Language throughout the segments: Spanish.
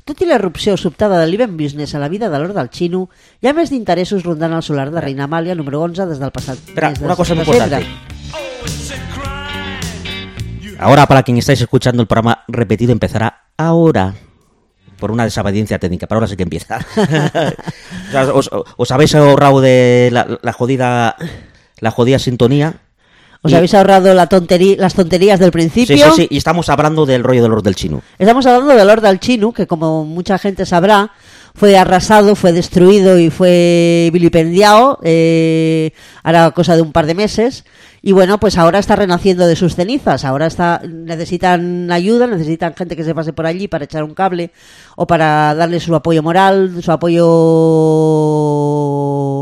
Tot i l'erupció sobtada de l'Event Business a la vida de Lord del Xino, hi ha més d'interessos rondant el solar de Reina Amàlia número 11 des del passat Espera, mes de una cosa muy desembre. importante. Ahora, para quien estáis escuchando el programa repetido, empezará ahora. Por una desobediencia técnica, pero ahora sí que empieza. O sea, os habéis ahorrado de la jodida sintonía. Os habéis ahorrado las tonterías del principio. Sí, y estamos hablando del rollo de Lord del Xino. Estamos hablando de Lord del Xino, que como mucha gente sabrá, fue arrasado, fue destruido y fue vilipendiado, hará cosa de un par de meses. Y bueno, pues ahora está renaciendo de sus cenizas. Ahora necesitan ayuda, necesitan gente que se pase por allí para echar un cable o para darle su apoyo moral, su apoyo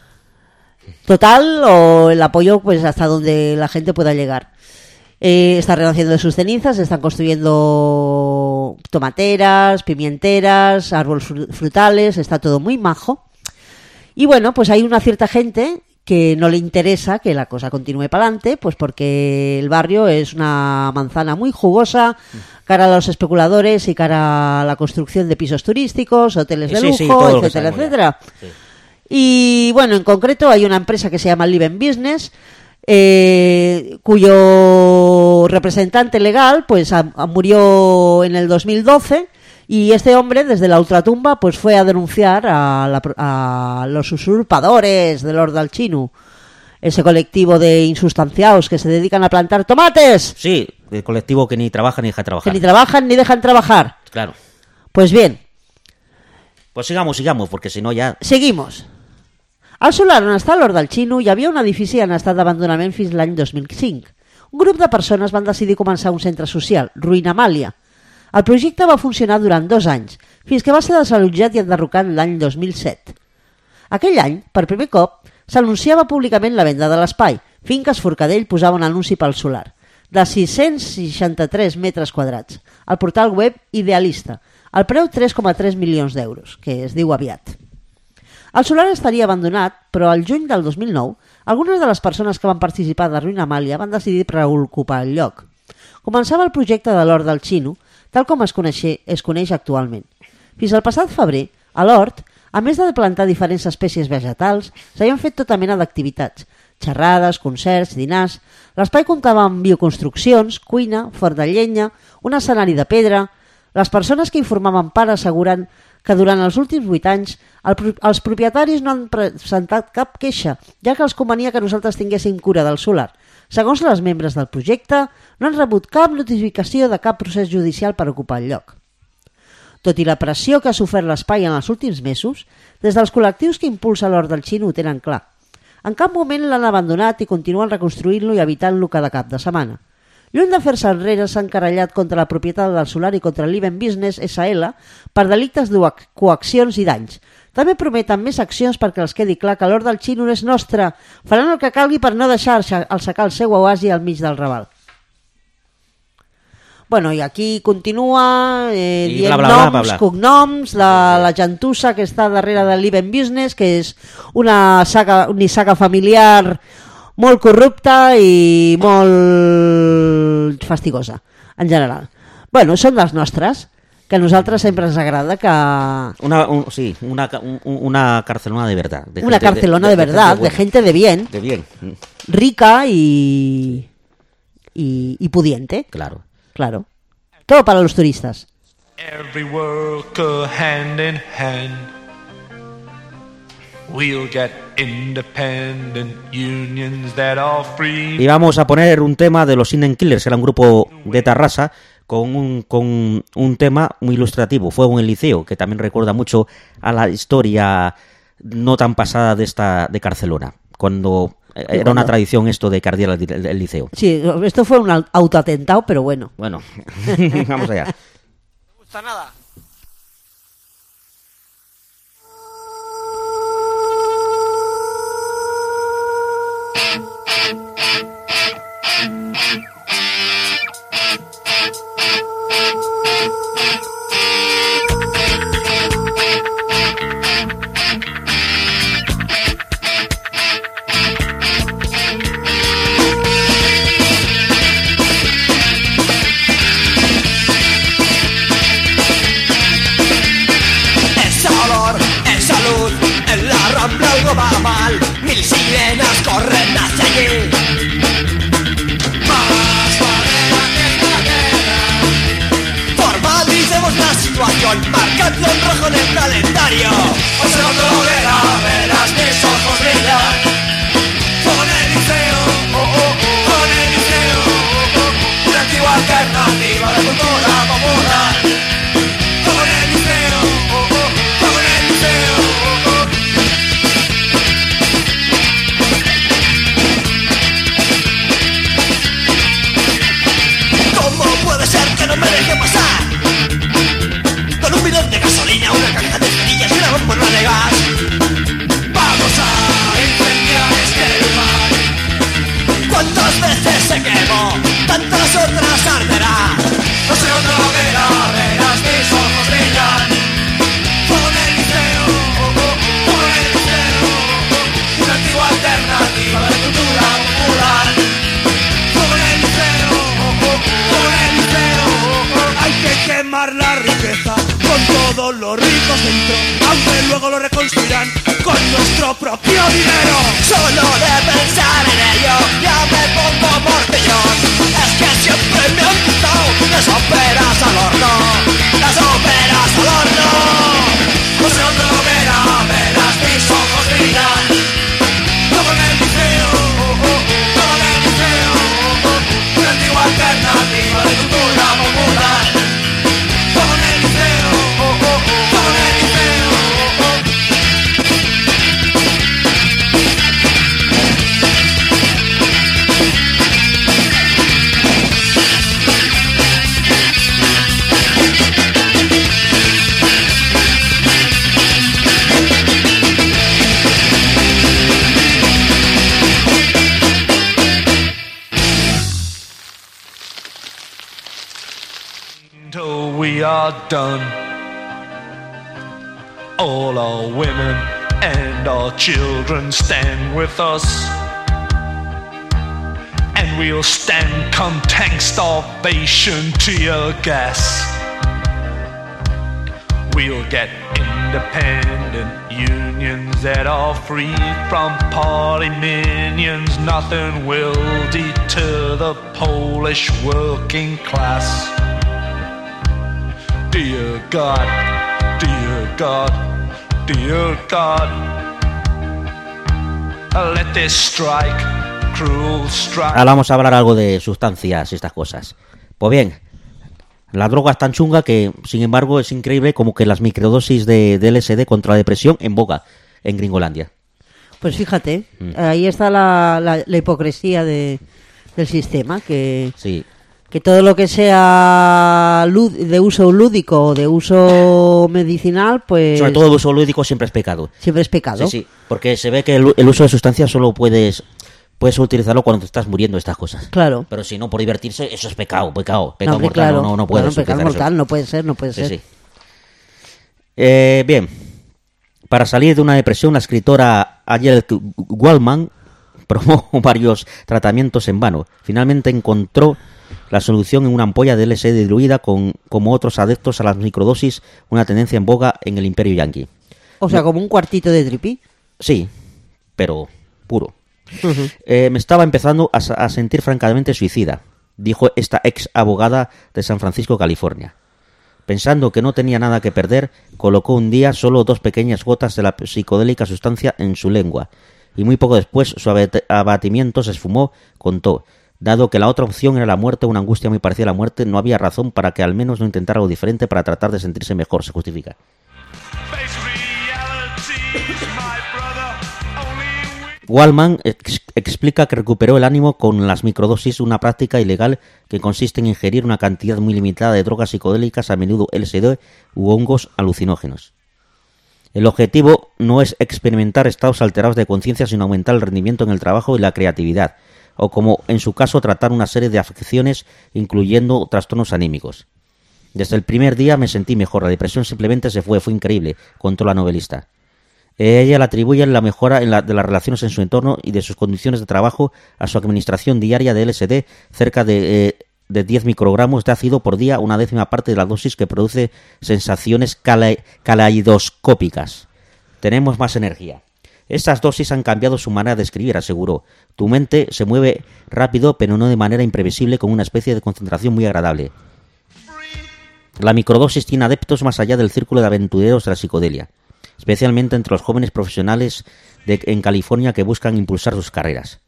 total o el apoyo pues hasta donde la gente pueda llegar. Está renaciendo de sus cenizas, están construyendo tomateras, pimienteras, árboles frutales, está todo muy majo. Y bueno, pues hay una cierta gente que no le interesa que la cosa continúe para adelante, pues porque el barrio es una manzana muy jugosa cara a los especuladores y cara a la construcción de pisos turísticos, hoteles de lujo, etcétera, etcétera. Sí. Y bueno, en concreto hay una empresa que se llama Live Business, cuyo representante legal pues murió en el 2012 y este hombre desde la ultratumba pues fue a denunciar a los usurpadores del Lord del Xino, ese colectivo de insustanciados que se dedican a plantar tomates. Sí, el colectivo que ni trabaja ni deja trabajar. Que ni trabajan ni dejan trabajar. Claro. Pues bien. Pues sigamos, porque si no ja... Seguimos. Al solar on està Lord del Xino hi havia un edifici en estat d'abandonament fins l'any 2005. Un grup de persones van decidir començar un centre social, Ruïna Amàlia. El projecte va funcionar durant 2 anys, fins que va ser desallotjat i enderrocat l'any 2007. Aquell any, per primer cop, s'anunciava públicament la venda de l'espai. Finques Forcadell posava un anunci pel solar, de 663 metres quadrats, al portal web Idealista, al preu 3,3 milions d'euros, que es diu aviat. El solar estaria abandonat, però al juny del 2009, algunes de les persones que van participar de Ruïna Amàlia van decidir reocupar el lloc. Començava el projecte de l'hort del Xino, tal com es coneix actualment. Fins al passat febrer, a l'hort, a més de plantar diferents espècies vegetals, s'havien fet tota mena d'activitats, xerrades, concerts, dinars. L'espai comptava amb bioconstruccions, cuina, forn de llenya, un escenari de pedra. Les persones que informaven part asseguren que durant els últims 8 anys els propietaris no han presentat cap queixa, ja que els convenia que nosaltres tinguéssim cura del solar. Segons les membres del projecte, no han rebut cap notificació de cap procés judicial per ocupar el lloc. Tot i la pressió que ha sofert l'espai en els últims mesos, des dels col·lectius que impulsa l'hort del Xino ho tenen clar. En cap moment l'han abandonat i continuen reconstruint-lo i habitant-lo cada cap de setmana. Lluny de fer-se enrere, s'han querellat contra la propietat del solar i contra l'Event Business SL per delictes de coaccions i danys. També prometen més accions perquè els quedi clar que l'hort del Xino no és nostre. Faran el que calgui per no deixar assecar el seu oasi al mig del Raval. Bueno, i aquí continua dient noms, cognoms, la gentussa que està darrere de l'Event Business, que és una saga familiar molt corrupta i molt fastigosa, en general. Bueno, són les nostres, que a nosaltres sempre ens agrada que... Una Carcelona de verdad. Una Carcelona de verdad, de gente de bien. De bien. Rica y pudiente. Claro. Claro. Todo para los turistas. Every worker hand in hand. We'll get independent unions that are free. Y vamos a poner un tema de los Indian Killers, que era un grupo de Tarrasa, con un tema muy ilustrativo. Fuego en el Liceo, que también recuerda mucho a la historia no tan pasada de Carcelona, cuando era una tradición esto de que ardiera el liceo. Sí, esto fue un autoatentado, pero bueno. Bueno, vamos allá. No me gusta nada. dragón, marcadlo en rojo en el calendario. Observando la hoguera, verás mis ojos brillan. Con el liceo, con el liceo, una antigua alternativa de cultura popular. Con el liceo, con el liceo. ¿Cómo puede ser que no me deje pasar? Con un bidón de gasolina, una caja de cerillas y una bombona de gas. Vamos a incendiar este lugar. ¿Cuántas veces se quemó? Tantas otras arderá. No sé otra hoguera, verás mis ojos brillan. Con el liceo, con el liceo, una antigua alternativa de cultura popular. Con el liceo, con el liceo, hay que quemar la riqueza con todos los ricos dentro, aunque luego lo reconstruirán con nuestro propio dinero. Solo de pensar en ello ya me pongo mortillón. Es que siempre me han gustado las óperas al horno, las óperas al horno. No sé otra hoguera, verás mis ojos brillan. Con el liceo, con el liceo, una antigua alternativa de cultura popular. Con el liceo, con el liceo. Till we are done, all our women and our children stand with us, and we'll stand come tank starvation, tear gas. We'll get independent unions that are free from party minions. Nothing will deter the Polish working class. Dear God, dear God, dear God, let this strike, cruel strike. Ahora vamos a hablar algo de sustancias y estas cosas. Pues bien, la droga es tan chunga que, sin embargo, es increíble como que las microdosis de LSD contra la depresión en boga en Gringolandia. Pues fíjate, ahí está la hipocresía del sistema, que... Sí. Que todo lo que sea de uso lúdico o de uso medicinal, pues... Sobre todo el uso lúdico siempre es pecado. Siempre es pecado. Sí, sí, porque se ve que el uso de sustancias solo puedes utilizarlo cuando te estás muriendo, estas cosas. Claro. Pero si no, por divertirse, eso es pecado No, hombre, mortal, claro. no puedes Pecado utilizar mortal, eso. no puede ser. Sí. Bien, para salir de una depresión, la escritora Ayel Waldman probó varios tratamientos en vano. Finalmente encontró la solución en una ampolla de LSD diluida con, como otros adeptos a las microdosis, una tendencia en boga en el imperio yanqui. O sea, como un cuartito de tripi. Sí, pero puro. Me estaba empezando a sentir francamente suicida, dijo esta ex abogada de San Francisco, California. Pensando que no tenía nada que perder, colocó un día solo 2 pequeñas gotas de la psicodélica sustancia en su lengua, y muy poco después su abatimiento se esfumó, contó. Dado que la otra opción era la muerte, una angustia muy parecida a la muerte, no había razón para que al menos no intentara algo diferente para tratar de sentirse mejor, se justifica. Waldman explica que recuperó el ánimo con las microdosis, una práctica ilegal que consiste en ingerir una cantidad muy limitada de drogas psicodélicas, a menudo LSD u hongos alucinógenos. El objetivo no es experimentar estados alterados de conciencia, sino aumentar el rendimiento en el trabajo y la creatividad, o como en su caso tratar una serie de afecciones, incluyendo trastornos anímicos. Desde el primer día me sentí mejor, la depresión simplemente se fue increíble, contó la novelista. Ella le atribuye la mejora de las relaciones en su entorno y de sus condiciones de trabajo a su administración diaria de LSD, cerca de 10 microgramos de ácido por día, una décima parte de la dosis que produce sensaciones caleidoscópicas. Tenemos más energía. Estas dosis han cambiado su manera de escribir, aseguró. Tu mente se mueve rápido, pero no de manera imprevisible, con una especie de concentración muy agradable. La microdosis tiene adeptos más allá del círculo de aventureros de la psicodelia, especialmente entre los jóvenes profesionales en California que buscan impulsar sus carreras.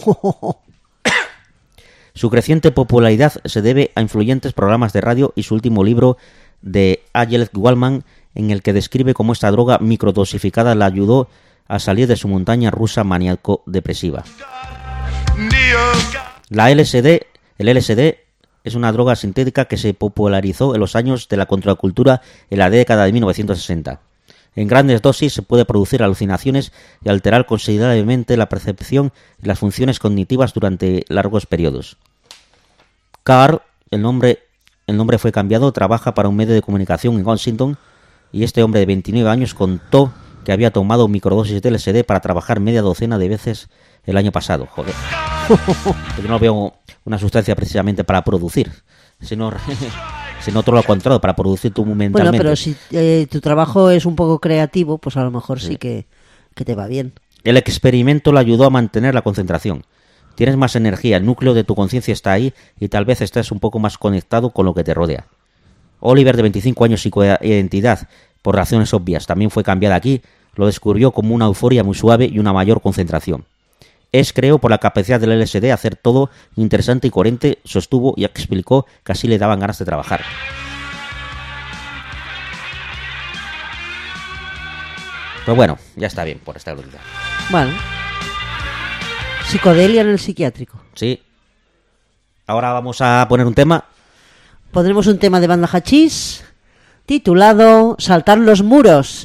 Su creciente popularidad se debe a influyentes programas de radio y su último libro de Ayelet Wallman, en el que describe cómo esta droga microdosificada la ayudó a salir de su montaña rusa maníaco-depresiva. El LSD es una droga sintética que se popularizó en los años de la contracultura en la década de 1960. En grandes dosis se puede producir alucinaciones y alterar considerablemente la percepción y las funciones cognitivas durante largos periodos. Carl, el nombre fue cambiado, trabaja para un medio de comunicación en Washington, y este hombre de 29 años contó que había tomado microdosis de LSD para trabajar media docena de veces el año pasado. Joder. Yo no veo una sustancia precisamente para producir, sino todo lo contrario, para producir tú mentalmente. Bueno, pero si tu trabajo es un poco creativo, pues a lo mejor sí que te va bien. El experimento le ayudó a mantener la concentración. Tienes más energía, el núcleo de tu conciencia está ahí y tal vez estés un poco más conectado con lo que te rodea. Oliver, de 25 años, psicoidentidad, por razones obvias, también fue cambiada aquí, lo descubrió como una euforia muy suave y una mayor concentración. Es, creo, por la capacidad del LSD hacer todo interesante y coherente, sostuvo y explicó que así le daban ganas de trabajar. Pero bueno, ya está bien por esta gruta. Bueno. Psicodelia en el psiquiátrico. Sí. Ahora vamos a poner un tema. Pondremos un tema de banda hachís titulado Saltar los muros.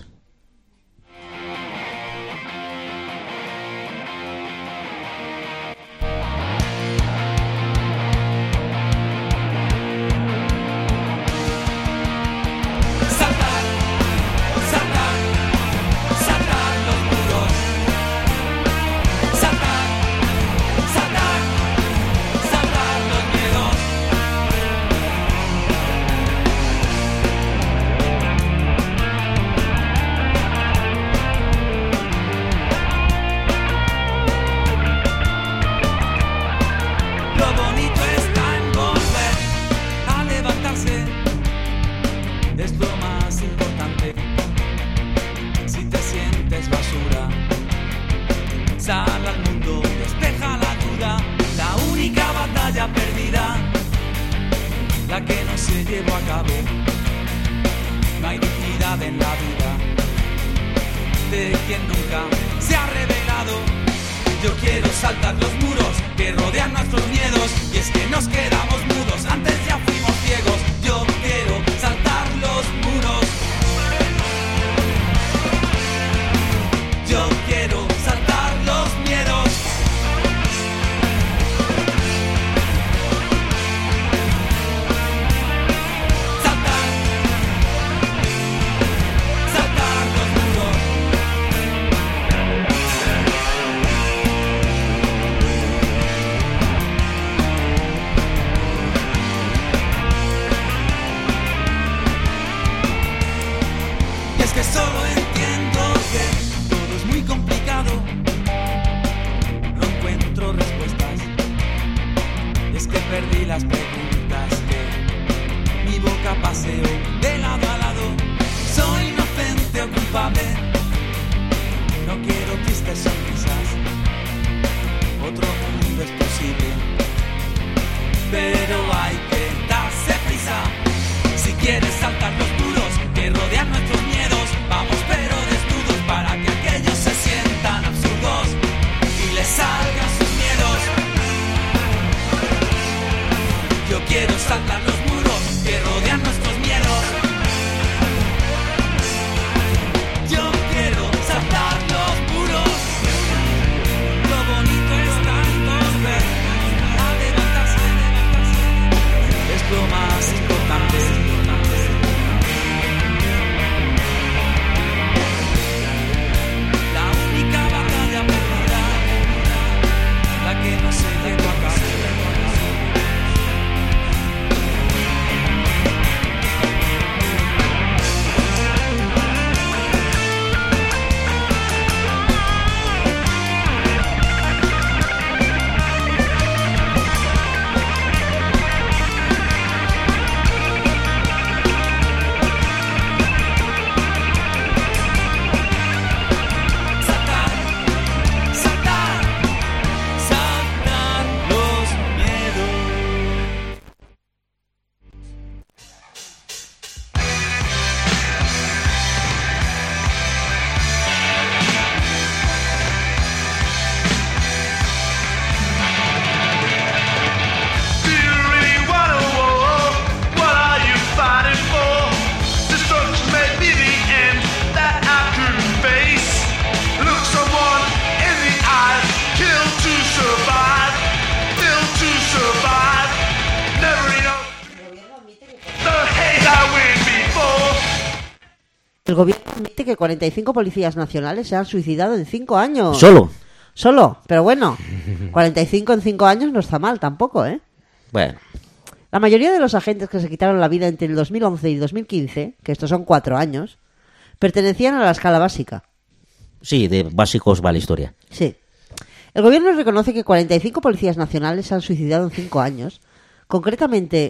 El gobierno admite que 45 policías nacionales se han suicidado en 5 años. Solo, pero bueno, 45 en 5 años no está mal tampoco, ¿eh? Bueno, La mayoría de los agentes que se quitaron la vida entre el 2011 y 2015, que estos son 4 años, pertenecían a la escala básica. sí, de básicos va la historia. Sí. El gobierno reconoce que 45 policías nacionales se han suicidado en 5 años, concretamente,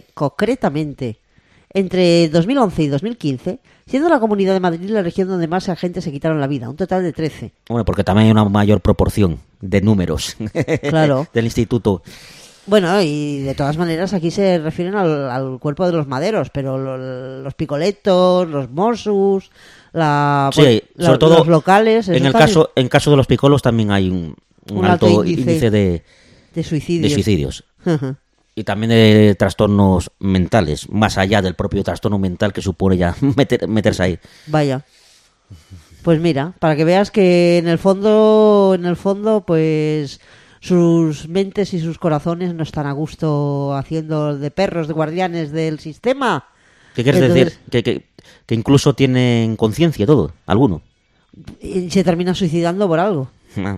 entre 2011 y 2015, siendo la Comunidad de Madrid la región donde más agentes se quitaron la vida, un total de 13. Bueno, porque también hay una mayor proporción de números Claro. del instituto. Bueno, y de todas maneras aquí se refieren al cuerpo de los maderos, pero los picoletos, los Mossos, Sí, sobre todo los locales... en caso de los picolos también hay un alto índice de suicidios. Y también de trastornos mentales, más allá del propio trastorno mental que supone ya meterse ahí. Vaya. Pues mira, para que veas que en el fondo, pues sus mentes y sus corazones no están a gusto haciendo de perros, de guardianes del sistema. ¿Qué quieres decir? Que incluso tienen conciencia todo, alguno. Y se terminan suicidando por algo.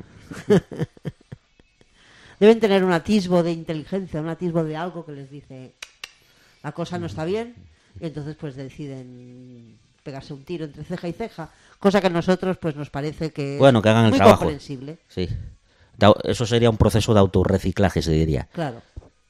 Deben tener un atisbo de inteligencia, un atisbo de algo que les dice la cosa no está bien, y entonces pues deciden pegarse un tiro entre ceja y ceja, cosa que a nosotros pues nos parece que Bueno, que hagan el muy trabajo. comprensible. Sí. Eso sería un proceso de autorreciclaje, se diría. Claro.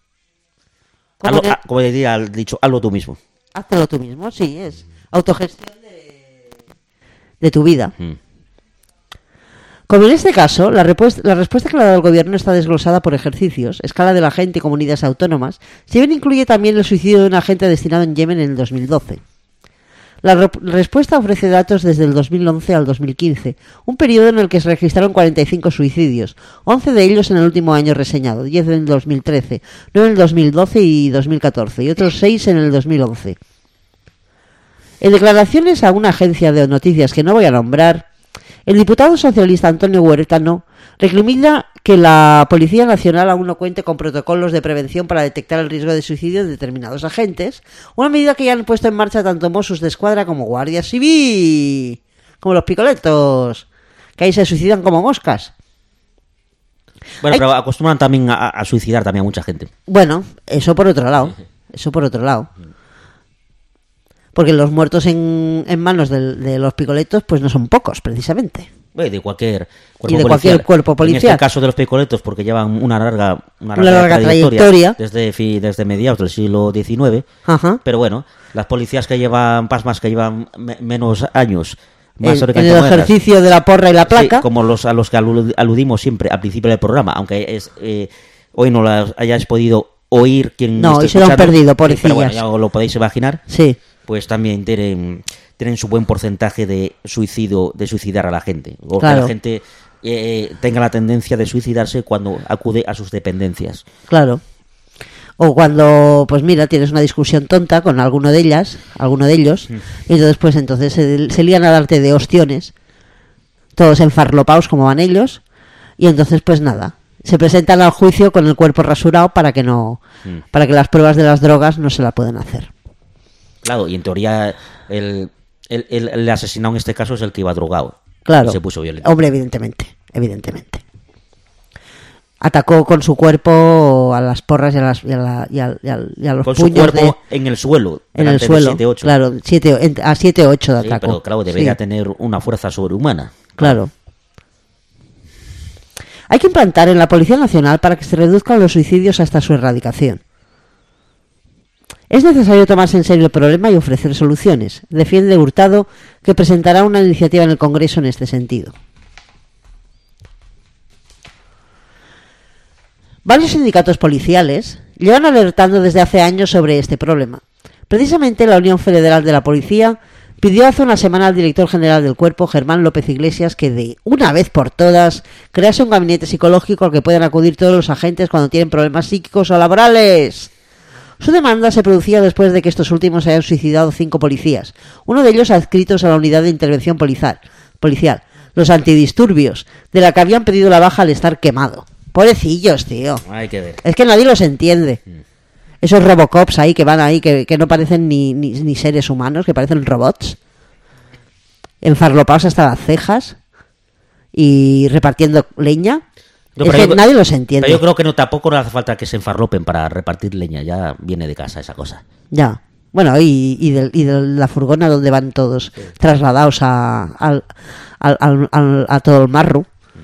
Como diría el dicho, hazlo tú mismo. Hazlo tú mismo, sí, es autogestión de tu vida. Como en este caso, la respuesta que le ha dado el gobierno está desglosada por ejercicios, escala de la gente y comunidades autónomas, si bien incluye también el suicidio de un agente destinado en Yemen en el 2012. La respuesta ofrece datos desde el 2011 al 2015, un periodo en el que se registraron 45 suicidios, 11 de ellos en el último año reseñado, 10 en el 2013, 9 en el 2012 y 2014, y otros 6 en el 2011. En declaraciones a una agencia de noticias que no voy a nombrar, el diputado socialista Antonio Huertano recrimina que la Policía Nacional aún no cuente con protocolos de prevención para detectar el riesgo de suicidio de determinados agentes, una medida que ya han puesto en marcha tanto Mossos de Escuadra como Guardia Civil, como los picoletos, que ahí se suicidan como moscas. Bueno, pero acostumbran también a suicidar también a mucha gente. Bueno, eso por otro lado. Porque los muertos en manos de los picoletos pues no son pocos, precisamente. De cualquier cuerpo policial. En este caso de los picoletos, porque llevan una larga trayectoria desde mediados del siglo XIX. Ajá. Pero bueno, las policías que llevan pasmas, que llevan menos años, más en el ejercicio de la porra y la placa. Sí, como a los que aludimos siempre al principio del programa, aunque hoy no las hayáis podido oír quien no, y se lo han perdido, pobrecillas. Pero bueno, ya os lo podéis imaginar. Sí. Pues también tienen su buen porcentaje de suicidar a la gente. O claro. que la gente tenga la tendencia de suicidarse cuando acude a sus dependencias. Claro. O cuando, pues mira, tienes una discusión tonta con alguno de ellos, y entonces se lían a darte de ostiones, todos enfarlopados como van ellos, y entonces pues nada, se presentan al juicio con el cuerpo rasurado para que las pruebas de las drogas no se la puedan hacer. Claro, y en teoría el asesinado en este caso es el que iba drogado. Claro. Y se puso violento. Hombre, evidentemente. Atacó con su cuerpo a las porras y a los con puños su cuerpo en el suelo. En el suelo, 7-8. claro, a 7-8 de sí, ataco. Pero claro, debería tener una fuerza sobrehumana. Claro. Hay que implantar en la Policía Nacional para que se reduzcan los suicidios hasta su erradicación. Es necesario tomarse en serio el problema y ofrecer soluciones. Defiende Hurtado, que presentará una iniciativa en el Congreso en este sentido. Varios sindicatos policiales llevan alertando desde hace años sobre este problema. Precisamente la Unión Federal de la Policía pidió hace una semana al director general del cuerpo, Germán López Iglesias, que de una vez por todas crease un gabinete psicológico al que puedan acudir todos los agentes cuando tienen problemas psíquicos o laborales. Su demanda se producía después de que estos últimos hayan suicidado 5 policías, uno de ellos adscritos a la unidad de intervención policial, los antidisturbios, de la que habían pedido la baja al estar quemado. Pobrecillos, tío. Hay que ver. Es que nadie los entiende. Esos Robocops ahí que van ahí, que no parecen ni seres humanos, que parecen robots. enfarlopados hasta las cejas y repartiendo leña. No, Es pero que yo- nadie los entiende. Pero yo creo que no, tampoco no hace falta que se enfarlopen para repartir leña, ya viene de casa esa cosa. Ya. Bueno, y de la furgona donde van todos trasladados a todo el marro.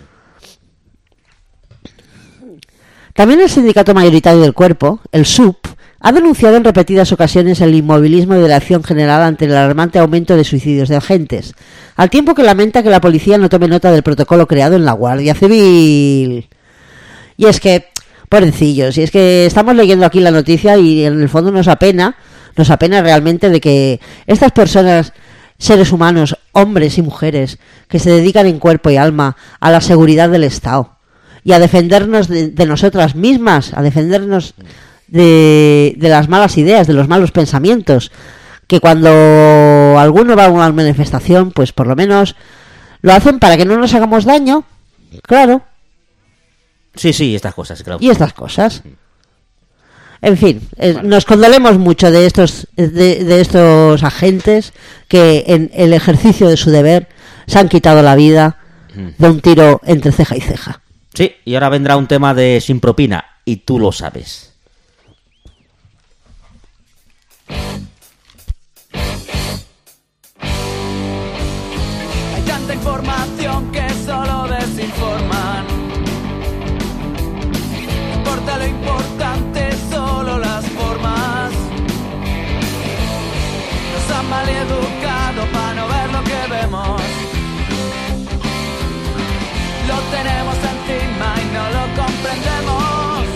También el sindicato mayoritario del cuerpo, el SUP, ha denunciado en repetidas ocasiones el inmovilismo de la acción general ante el alarmante aumento de suicidios de agentes, al tiempo que lamenta que la policía no tome nota del protocolo creado en la Guardia Civil. Y es que, pobrecillos, y es que estamos leyendo aquí la noticia y en el fondo nos apena realmente de que estas personas, seres humanos, hombres y mujeres, que se dedican en cuerpo y alma a la seguridad del Estado y a defendernos de nosotras mismas, a defendernos de las malas ideas, de los malos pensamientos, que cuando alguno va a una manifestación, pues por lo menos lo hacen para que no nos hagamos daño, claro, Sí, estas cosas, claro. y estas cosas. En fin, nos condolemos mucho de estos agentes que en el ejercicio de su deber se han quitado la vida de un tiro entre ceja y ceja. Sí, y ahora vendrá un tema de Sin Propina, y tú lo sabes. Hay tanta información que solo desinforman. No importa lo importante, solo las formas. Nos han maleducado para no ver lo que vemos. Lo tenemos encima y no lo comprendemos.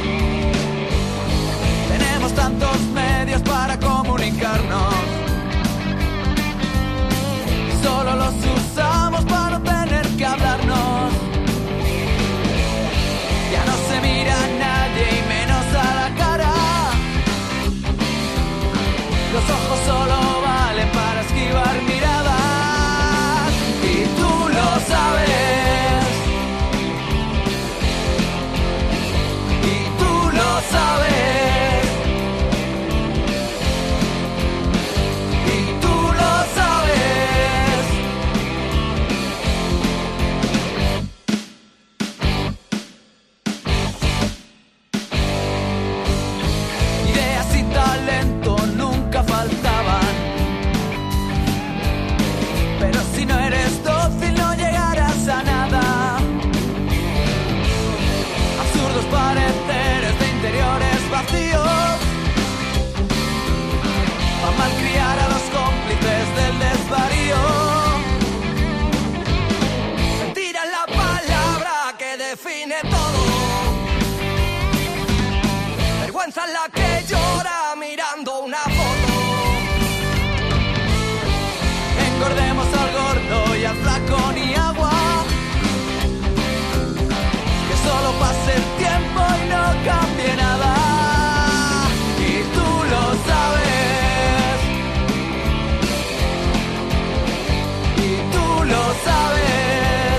Tenemos tantos medios para comunicarnos. Solo los usamos para no tener que hablarnos. Ya no se mira a nadie y menos a la cara. Los ojos solo valen para esquivar miradas. Y tú lo sabes. Y tú lo sabes. Y tú lo sabes. Ideas y talento nunca faltaban. Pero si no eres dócil no llegarás a nada. Absurdos pareceres de interiores vacíos. Pa' malcriar a los cómplices del desvarío. Mentira es la palabra que define todo. Vergüenza es la que llora mirando una foto. Engordemos al gordo y al flaco ni agua. Que solo pase el tiempo y no cambie nada. Y tú lo sabes. Y tú lo sabes.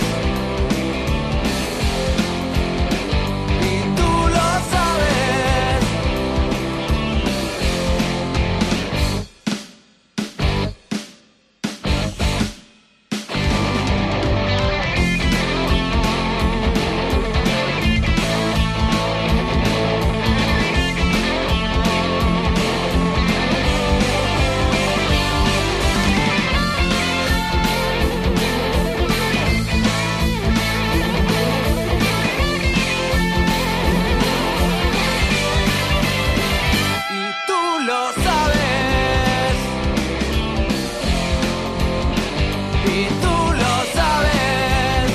Y tú lo sabes. Y tú lo sabes. Y tú lo sabes.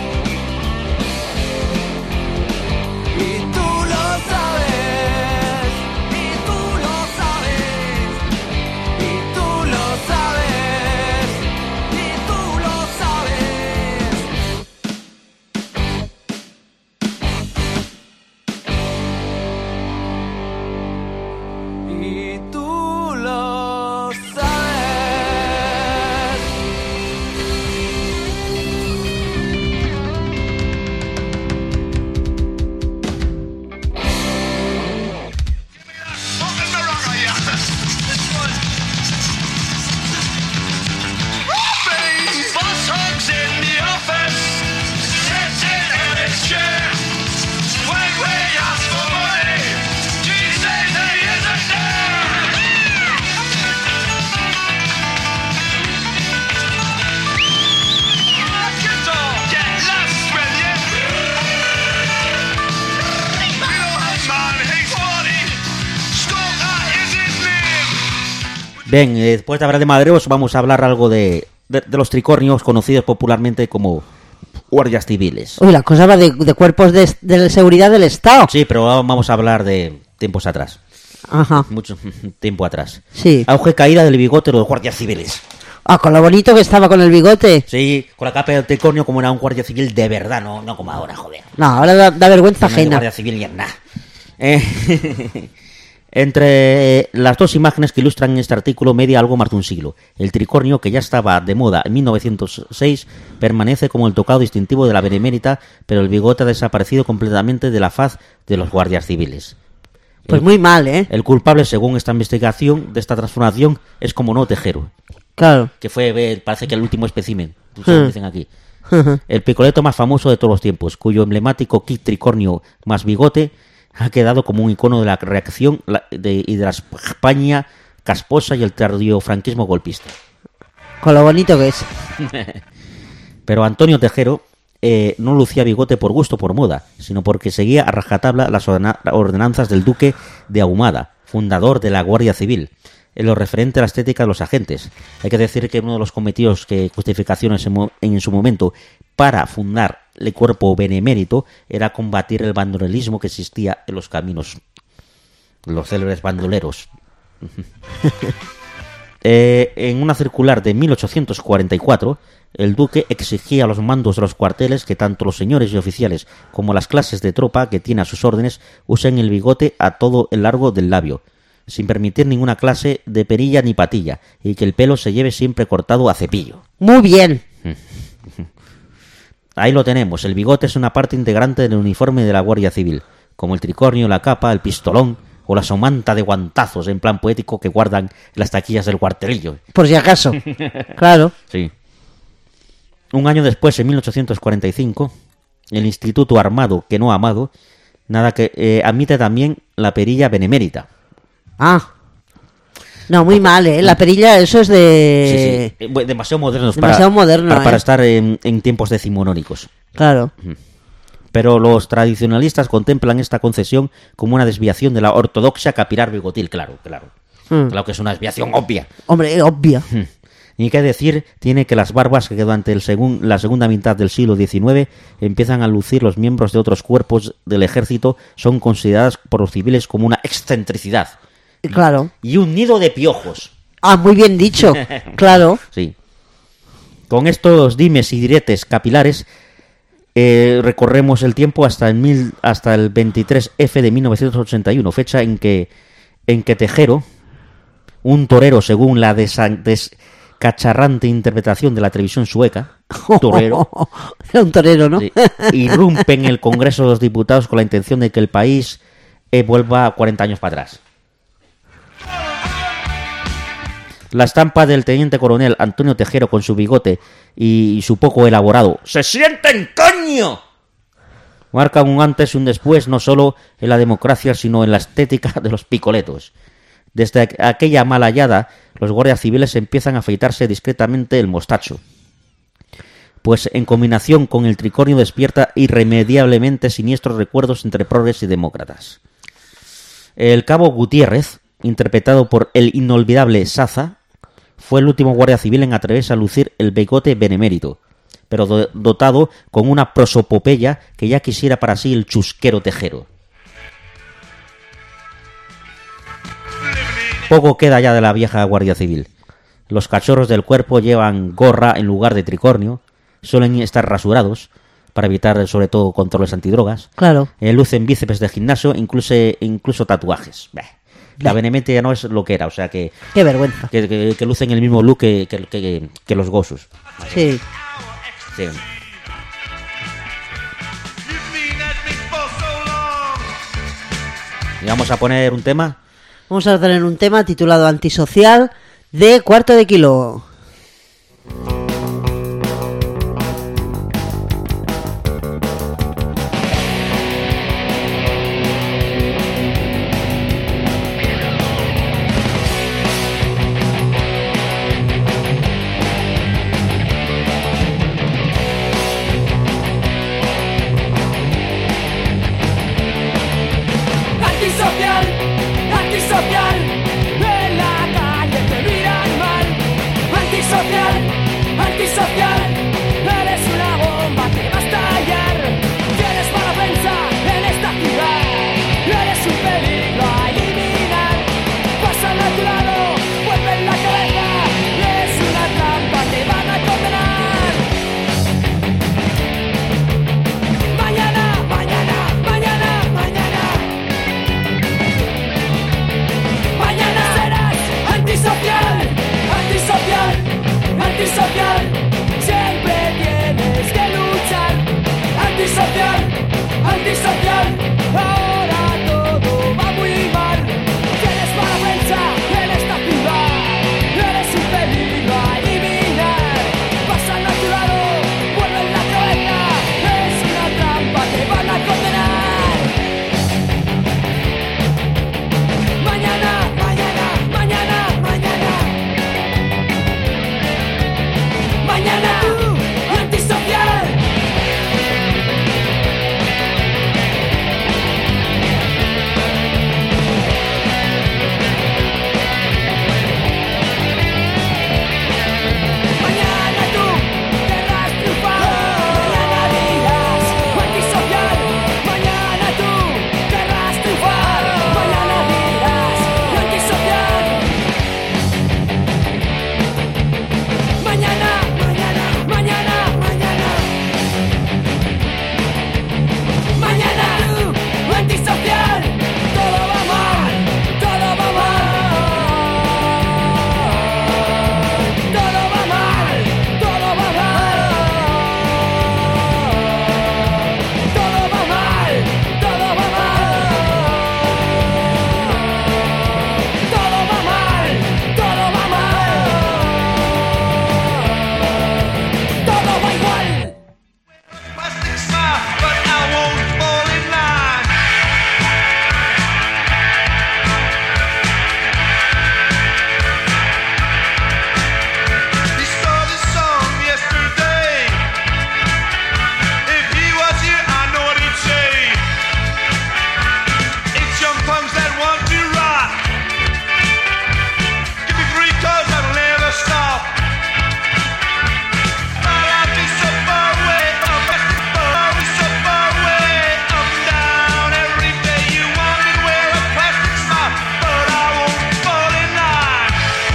Y tú lo sabes. Y tú lo sabes. Y tú lo sabes. Y tú lo sabes. Y tú lo sabes. Bien, después de hablar de madreros, vamos a hablar algo de los tricornios, conocidos popularmente como guardias civiles. Uy, la cosa va de cuerpos de seguridad del Estado. Sí, pero vamos a hablar de tiempos atrás. Ajá, Mucho tiempo atrás. sí. Auge caída del bigote de los guardias civiles. Ah, con lo bonito que estaba con el bigote. Sí, con la capa del tricornio como era un guardia civil de verdad, no como ahora, joder. No, ahora da vergüenza No hay ajena. guardia civil ni en nada. Entre las dos imágenes que ilustran este artículo media algo más de un siglo. El tricornio, que ya estaba de moda en 1906, permanece como el tocado distintivo de la benemérita, pero el bigote ha desaparecido completamente de la faz de los guardias civiles. Pues muy mal, ¿eh? El culpable, según esta investigación de esta transformación, es como no Tejero, Claro. que fue, parece que el último espécimen, según dicen aquí. El picoleto más famoso de todos los tiempos, cuyo emblemático kit tricornio más bigote ha quedado como un icono de la reacción y de la España casposa y el tardío-franquismo golpista. Con lo bonito que es. Pero Antonio Tejero no lucía bigote por gusto, por moda, sino porque seguía a rajatabla las ordenanzas del duque de Ahumada, fundador de la Guardia Civil, en lo referente a la estética de los agentes. Hay que decir que uno de los cometidos que justificaciones en su momento para fundar el cuerpo benemérito era combatir el bandolerismo que existía en los caminos, los célebres bandoleros. En una circular de 1844, el duque exigía a los mandos de los cuarteles que tanto los señores y oficiales como las clases de tropa que tiene a sus órdenes usen el bigote a todo el largo del labio, sin permitir ninguna clase de perilla ni patilla, y que el pelo se lleve siempre cortado a cepillo. Muy bien. Ahí lo tenemos, el bigote es una parte integrante del uniforme de la Guardia Civil, como el tricornio, la capa, el pistolón o la somanta de guantazos en plan poético que guardan las taquillas del cuartelillo. Por si acaso. Claro. Sí. Un año después, en 1845, el Instituto Armado que no amado, admite también la perilla benemérita. Ah. No, muy mal, ¿eh? La perilla, eso es de... Sí. Demasiado modernos Demasiado moderno, para estar en tiempos decimonónicos. Claro. Pero los tradicionalistas contemplan esta concesión como una desviación de la ortodoxia capilar bigotil, claro. Claro que es una desviación obvia. Hombre, obvio. Ni qué decir tiene que las barbas que durante la segunda mitad del siglo XIX empiezan a lucir los miembros de otros cuerpos del ejército son consideradas por los civiles como una excentricidad. Claro. Y un nido de piojos. Ah, muy bien dicho. Claro. Sí. Con estos dimes y diretes capilares recorremos el tiempo hasta el 23F de 1981, fecha en que Tejero, un torero según la descacharrante interpretación de la televisión sueca, torero, Era un torero, ¿no? sí, irrumpe en el Congreso de los Diputados con la intención de que el país vuelva 40 años para atrás. La estampa del teniente coronel Antonio Tejero con su bigote y su poco elaborado ¡se sienten coño! Marca un antes y un después no solo en la democracia sino en la estética de los picoletos. Desde aquella mala hallada, los guardias civiles empiezan a afeitarse discretamente el mostacho, pues en combinación con el tricornio despierta irremediablemente siniestros recuerdos entre progres y demócratas. El cabo Gutiérrez, interpretado por el inolvidable Saza, fue el último guardia civil en atreverse a lucir el bigote benemérito, pero dotado con una prosopopeya que ya quisiera para sí el chusquero Tejero. Poco queda ya de la vieja Guardia Civil. Los cachorros del cuerpo llevan gorra en lugar de tricornio, suelen estar rasurados para evitar sobre todo controles antidrogas. Claro. Lucen bíceps de gimnasio, incluso tatuajes. La benemérita ya no es lo que era, o sea que Qué vergüenza. que lucen el mismo look que los Gosus. Sí. Sí. Y vamos a poner un tema. Vamos a tener un tema titulado Antisocial de Cuarto de Kilo. Antisocial, antisocial, en la calle te mira antisocial, antisocial. Eres una bomba que va a estallar. Tienes mala prensa en esta ciudad. Eres un peligro a eliminar. Pasan a tu lado, vuelven la cabeza. Eres una trampa, te van a condenar. Mañana, mañana, mañana, mañana. Mañana serás antisocial, antisocial, antisocial. Siempre tienes que luchar. Antisocial, antisocial. Ahora todo va muy mal. Tienes mala prensa en esta ciudad. Eres un peligro a eliminar. Pasan a tu lado, vuelven la cabeza. Es una trampa, te van a condenar. Mañana, mañana, mañana, mañana. Mañana, antisocial. Mañana tú querrás triunfar. Mañana dirás antisocial. Mañana tú querrás triunfar. Mañana dirás antisocial. Mañana, mañana, mañana, mañana. Mañana tú antisocial. Todo va mal, todo va mal. Todo va mal, todo va mal. Todo va mal, todo va mal. Todo va mal, todo va mal. Todo va igual. Plastic smile, but I won't fall in line. He saw this song yesterday. If he was here, I know what he'd say. It's young punks that want to rock. Give me 3 cause I'll never stop. My life is so far away, so far away, up and down every day. You want me to wear a plastic smile, but I won't fall in line.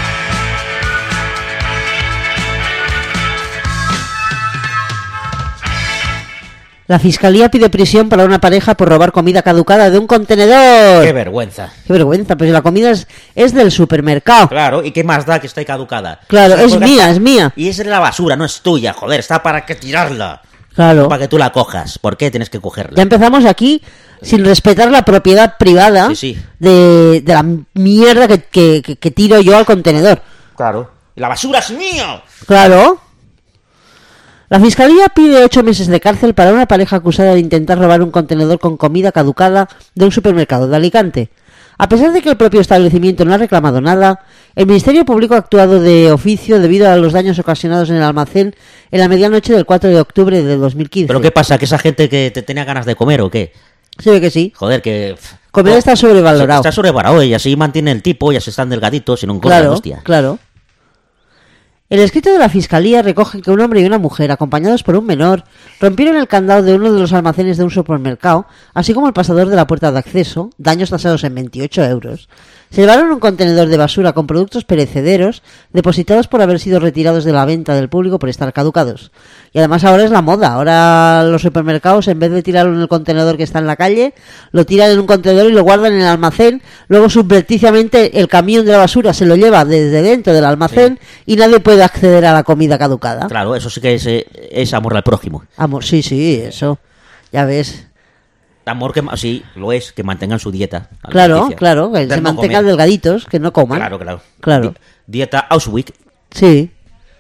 La fiscalía pide prisión para una pareja por robar comida caducada de un contenedor. ¡Qué vergüenza! Qué vergüenza, pues la comida es del supermercado. Claro, ¿y qué más da que esté caducada? Claro, es Porque mía, está- es mía. Y es de la basura, no es tuya, joder, está para que tirarla. Claro. Para que tú la cojas. ¿Por qué tienes que cogerla? Ya empezamos aquí sin respetar la propiedad privada Sí, sí. de la mierda que tiro yo al contenedor. Claro. ¡La basura es mía! Claro. La fiscalía pide 8 meses de cárcel para una pareja acusada de intentar robar un contenedor con comida caducada de un supermercado de Alicante. A pesar de que el propio establecimiento no ha reclamado nada, el Ministerio Público ha actuado de oficio debido a los daños ocasionados en el almacén en la medianoche del 4 de octubre de 2015. ¿Pero qué pasa? ¿Que esa gente que te tenía ganas de comer o qué? Se ve que sí. Joder, que... Comer está sobrevalorado. Está sobrevalorado y así mantiene el tipo, ya se están delgaditos y no engordan, Claro, hostia. claro. El escrito de la Fiscalía recoge que un hombre y una mujer, acompañados por un menor, rompieron el candado de uno de los almacenes de un supermercado, así como el pasador de la puerta de acceso, daños tasados en 28 euros. Se llevaron un contenedor de basura con productos perecederos, depositados por haber sido retirados de la venta del público por estar caducados. Y además ahora es la moda. Ahora los supermercados, en vez de tirarlo en el contenedor que está en la calle, lo tiran en un contenedor y lo guardan en el almacén. Luego, subrepticiamente, el camión de la basura se lo lleva desde dentro del almacén y nadie puede acceder a la comida caducada. Claro, eso sí que es amor al prójimo. Amor, sí, eso. Ya ves. Amor que sí, lo es, que mantengan su dieta. Claro, alimenticia. claro, que De se no mantengan comer. delgaditos, que no coman. Claro, claro. Claro. Dieta Auschwitz. Sí.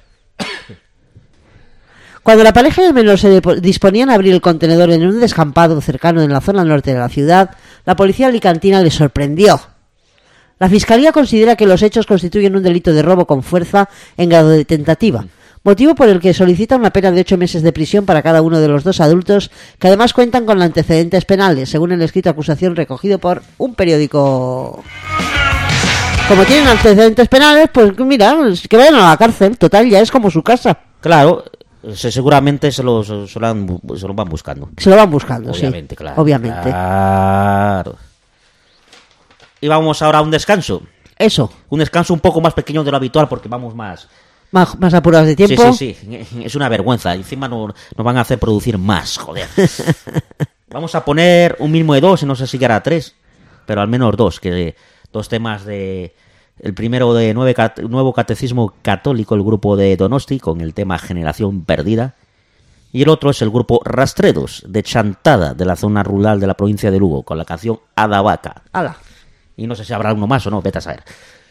Cuando la pareja y el menor se disponían a abrir el contenedor en un descampado cercano en la zona norte de la ciudad, la policía alicantina les sorprendió. La Fiscalía considera que los hechos constituyen un delito de robo con fuerza en grado de tentativa, motivo por el que solicita una pena de 8 meses de prisión para cada uno de los dos adultos, que además cuentan con antecedentes penales, según el escrito de acusación recogido por un periódico. Como tienen antecedentes penales, pues mira, que vayan a la cárcel. Total, ya es como su casa. Claro, seguramente se lo van buscando. Se lo van buscando, Obviamente, sí. claro. Obviamente. Claro. Y vamos ahora a un descanso. Eso, Un descanso un poco más pequeño de lo habitual porque vamos más... más apurados de tiempo. Sí. Es una vergüenza. Encima nos van a hacer producir más, joder. Vamos a poner un mínimo de 2, no sé si llegará a 3, pero al menos 2, que 2 temas de... El primero de Nuevo Catecismo Católico, el grupo de Donosti, con el tema Generación Perdida. Y el otro es el grupo Rastredos, de Chantada, de la zona rural de la provincia de Lugo, con la canción Adavaca. Hala. Y no sé si habrá uno más o no, vete a saber.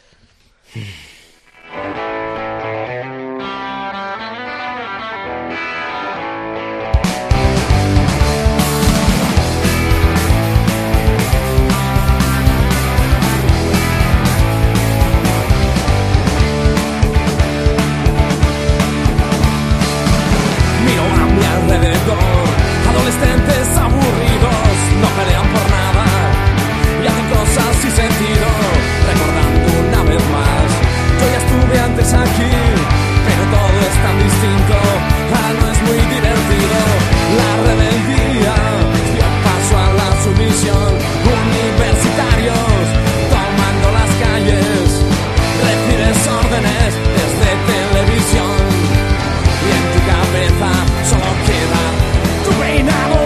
Miro a mi alrededor, adolescentes aburridos, no pelean por nada y hacen cosas sin sentido, recordando una vez más. Yo ya estuve antes aquí, pero todo es tan distinto, ahora no es muy divertido. La rebeldía dio paso a la sumisión, universitarios tomando las calles, recibes órdenes desde televisión. Y en tu cabeza solo queda tu peinado.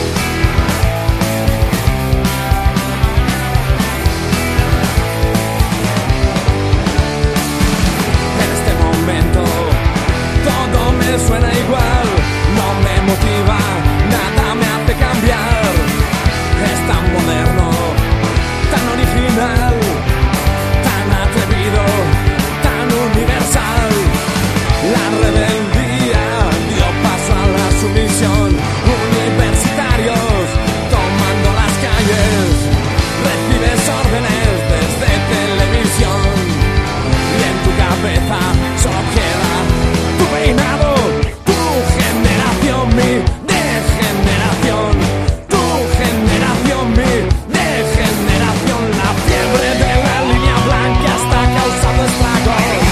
En este momento todo me suena igual, no me motiva, nada me hace cambiar. Es tan moderno, tan original, tan atrevido, tan universal. La rebeldía dio paso a la sumisión, universitarios tomando las calles, recibes órdenes desde televisión y en tu cabeza solo queda tu peinado, tu generación, mi degeneración, tu generación, mi degeneración. La fiebre de la línea blanca está causando estragos.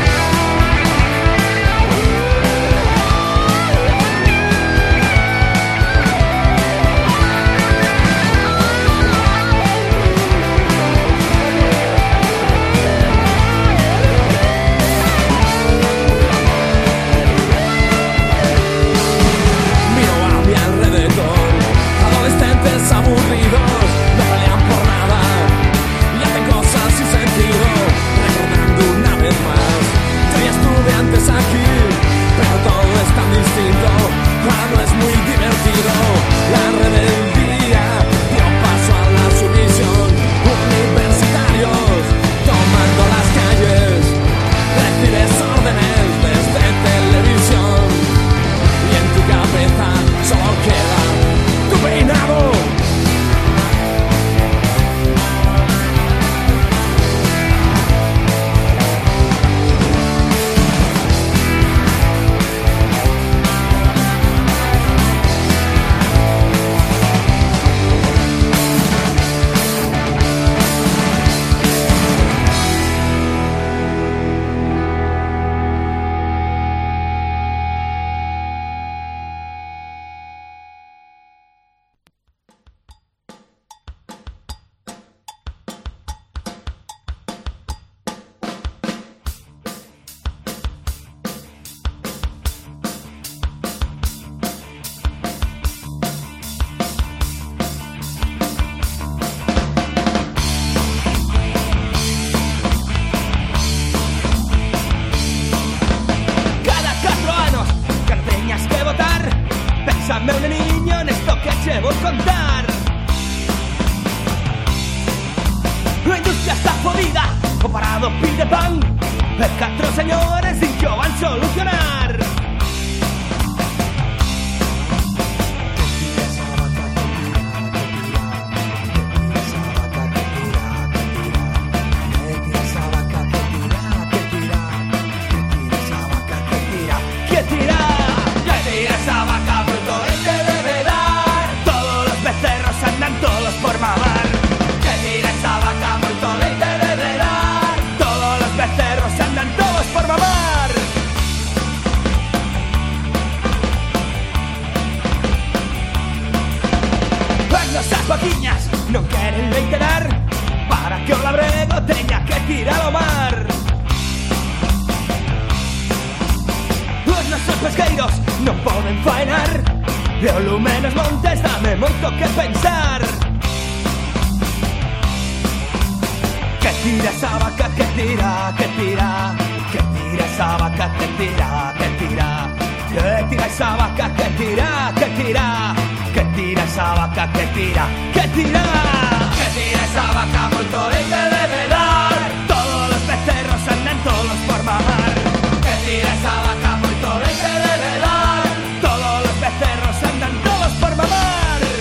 Miro a mi alrededor, adolescentes aburridos, no pelean por nada y hacen cosas sin sentido, recordando una vez más. Yo ya estuve antes aquí, pero todo es tan distinto, ahora no es muy divertido. La rebeldía dio paso a la sumisión, universitarios tomando las calles, recibes órdenes desde televisión. Y en tu cabeza solo queda tu peinado. Cada 4 años que no teñas que votar, pensame un niño en esto que che vou contar. La industria está jodida, comparado pide pan, el 4 señores sin que o van solucionar. ¿Qué tira? ¿Qué tira esa vaca por todo este debe dar? Todos los becerros andan todos por mamar. ¿Qué tira esa vaca por todo este debe dar? churrasqueiros non poden faenar e o lume nos montes dame moito que pensar. Que tira esa vaca, que tira, que tira, que tira esa vaca, que tira, que tira, que tira esa vaca, que tira, que tira, que tira esa vaca, que tira, que tira, que tira esa vaca, moito leite debe dar, todos los becerros andan todos por mamar. Que tira esa vaca, moito leite debe dar, todos los becerros andan todos por mamar.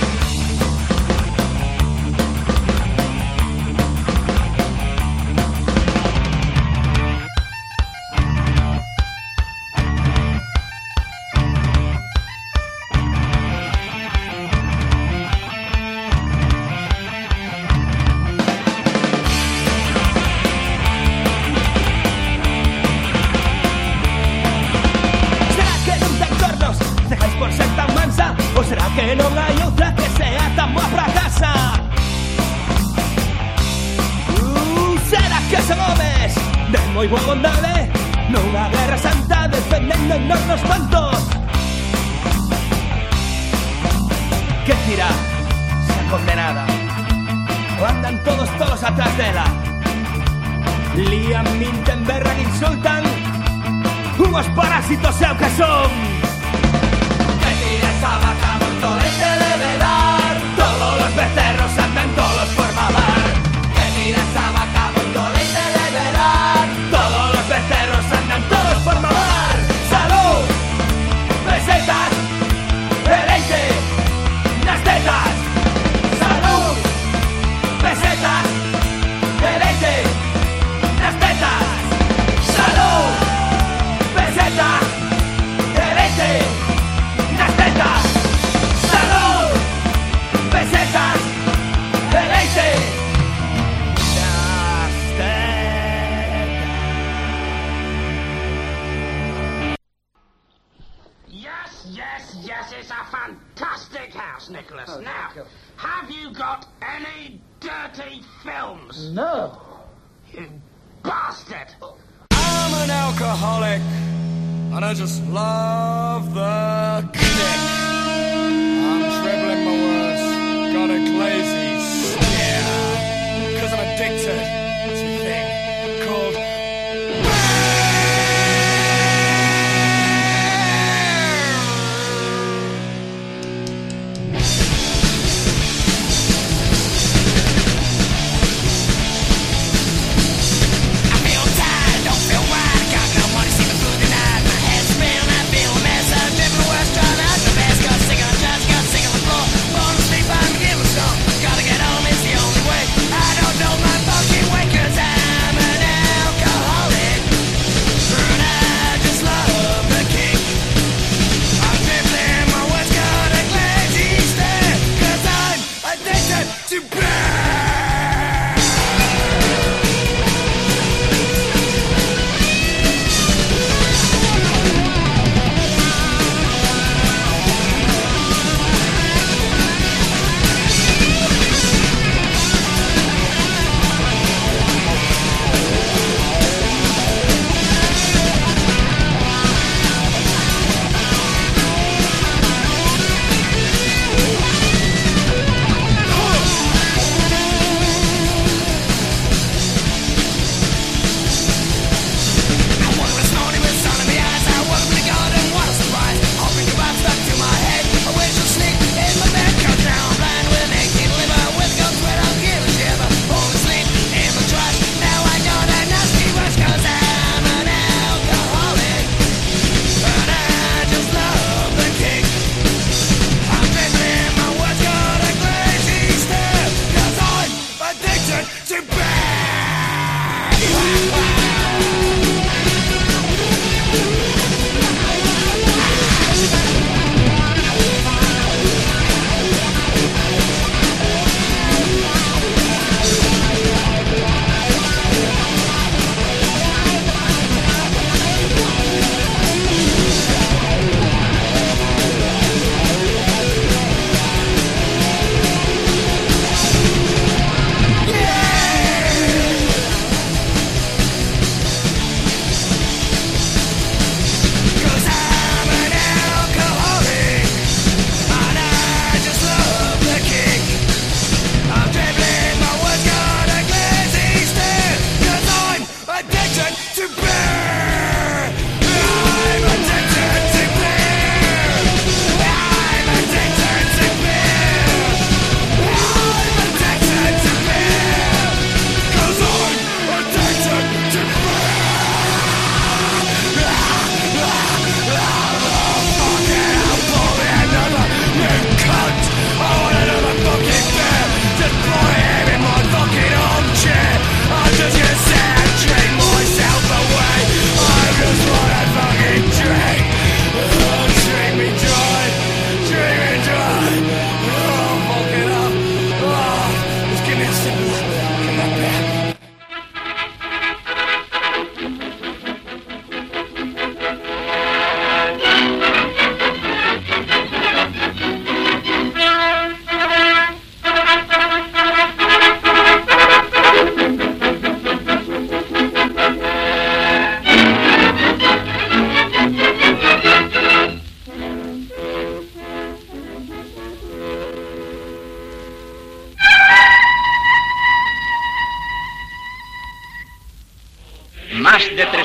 Ou será que non hai outra que sea tan boa pra casa? Será que son homes de moi boa bondade nunha guerra santa defendendo nos tantos? Que tira esa condenada? Ou andan todos atrás dela? Lían, minten, berran, insultan, unhos parásitos é o que son. Esa vaca moito leite debe dar, todos los becerros andan todos por mamar. Que tira esa vaca moito leite debe dar, todos los becerros andan todos por mamar. Salud, pesetas, de leite, nas tetas. Salud, pesetas, de leite, nas tetas. Salud, pesetas, de leite, nas tetas. Salud, pesetas, de leite, nas tetas. Yes, it's a fantastic house, Nicholas. Now, have you got any dirty films? No. You bastard! I'm an alcoholic, and I just love the kick. I'm dribbling my words, got a glazy stare, 'cause I'm addicted to a thing called I feel tired, don't feel right. I got no money, see me through the night. My head's spinning, I feel a mess. I'm dripping the worst, trying out the best. Got sick on the judge, got sick on the floor. Falling asleep, I'm giving some. Gotta get home, it's the only way. I don't know my fucking way.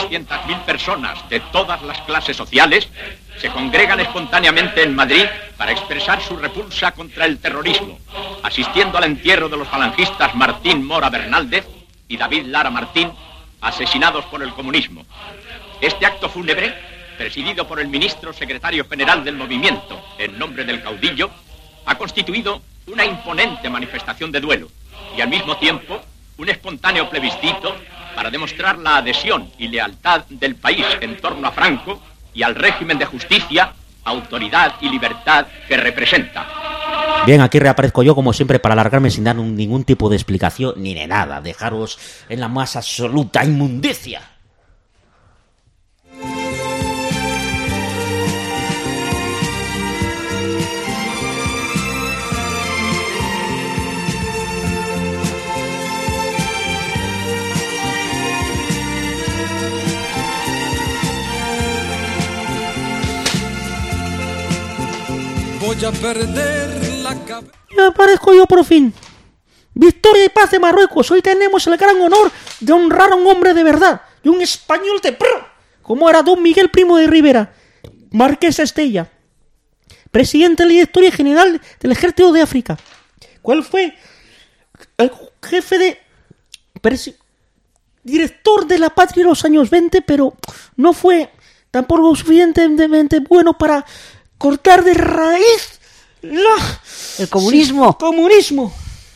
200.000 personas de todas las clases sociales se congregan espontáneamente en Madrid para expresar su repulsa contra el terrorismo, asistiendo al entierro de los falangistas Martín Mora Bernaldez y David Lara Martín, asesinados por el comunismo. Este acto fúnebre, presidido por el ministro secretario general del movimiento, en nombre del caudillo, ha constituido una imponente manifestación de duelo y al mismo tiempo un espontáneo plebiscito para demostrar la adhesión y lealtad del país en torno a Franco y al régimen de justicia, autoridad y libertad que representa. Bien, aquí reaparezco yo como siempre para alargarme sin dar ningún tipo de explicación ni de nada. Dejaros en la más absoluta inmundicia. Voy a perder la cabeza. Ya aparezco yo por fin. Victoria y paz de Marruecos. Hoy tenemos el gran honor de honrar a un hombre de verdad, de un español de pro, como era don Miguel Primo de Rivera, Marqués de Estella, presidente de la Directoría General del Ejército de África. ¿Cuál fue el jefe de director de la patria en los años 20, pero no fue tampoco suficientemente bueno para cortar de raíz el comunismo. Comunismo.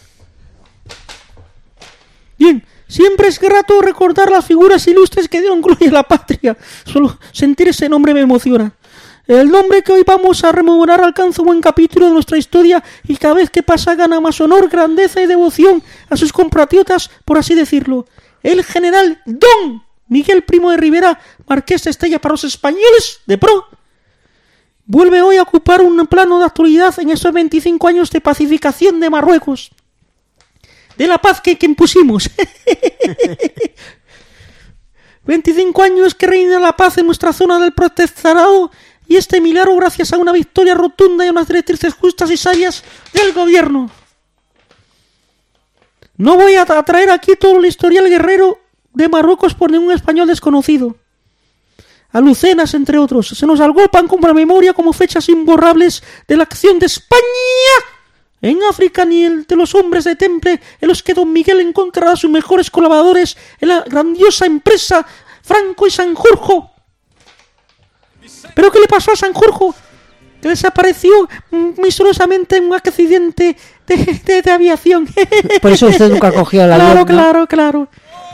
Bien, siempre es grato recordar las figuras ilustres que dieron gloria a la patria. Solo sentir ese nombre me emociona. El nombre que hoy vamos a rememorar alcanza un buen capítulo de nuestra historia y cada vez que pasa gana más honor, grandeza y devoción a sus compatriotas, por así decirlo. El general Don Miguel Primo de Rivera, Marqués de Estella para los españoles de pro, vuelve hoy a ocupar un plano de actualidad en esos 25 años de pacificación de Marruecos. De la paz que impusimos. 25 años que reina la paz en nuestra zona del protectorado y este milagro gracias a una victoria rotunda y a unas directrices justas y sabias del gobierno. No voy a traer aquí todo el historial guerrero de Marruecos por ningún español desconocido. Alucenas, entre otros, se nos agolpan como la memoria como fechas imborrables de la acción de España en África, ni el de los hombres de temple en los que don Miguel encontrará a sus mejores colaboradores en la grandiosa empresa Franco y Sanjurjo. ¿Pero qué le pasó a Sanjurjo? Que desapareció misteriosamente en un accidente de aviación. Por eso usted nunca cogió el avión, ¿no? Claro.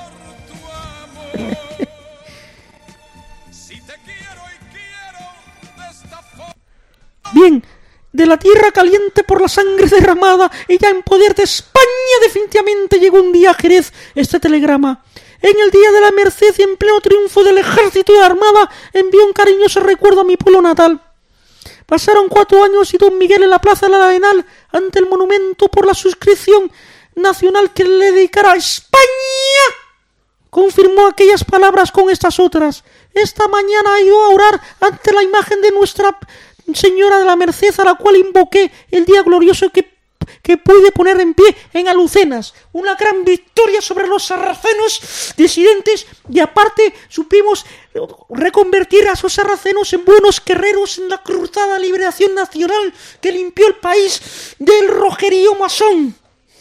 Bien, de la tierra caliente por la sangre derramada y ya en poder de España definitivamente llegó un día a Jerez este telegrama. En el día de la Merced y en pleno triunfo del ejército y de la armada envió un cariñoso recuerdo a mi pueblo natal. Pasaron 4 años y don Miguel en la plaza del Arenal ante el monumento por la suscripción nacional que le dedicara a España confirmó aquellas palabras con estas otras. Esta mañana he ido a orar ante la imagen de Nuestra Señora de la Merced, a la cual invoqué el día glorioso que pude poner en pie en Alucenas. Una gran victoria sobre los sarracenos disidentes y aparte supimos reconvertir a esos sarracenos en buenos guerreros en la cruzada liberación nacional que limpió el país del rojerío masón.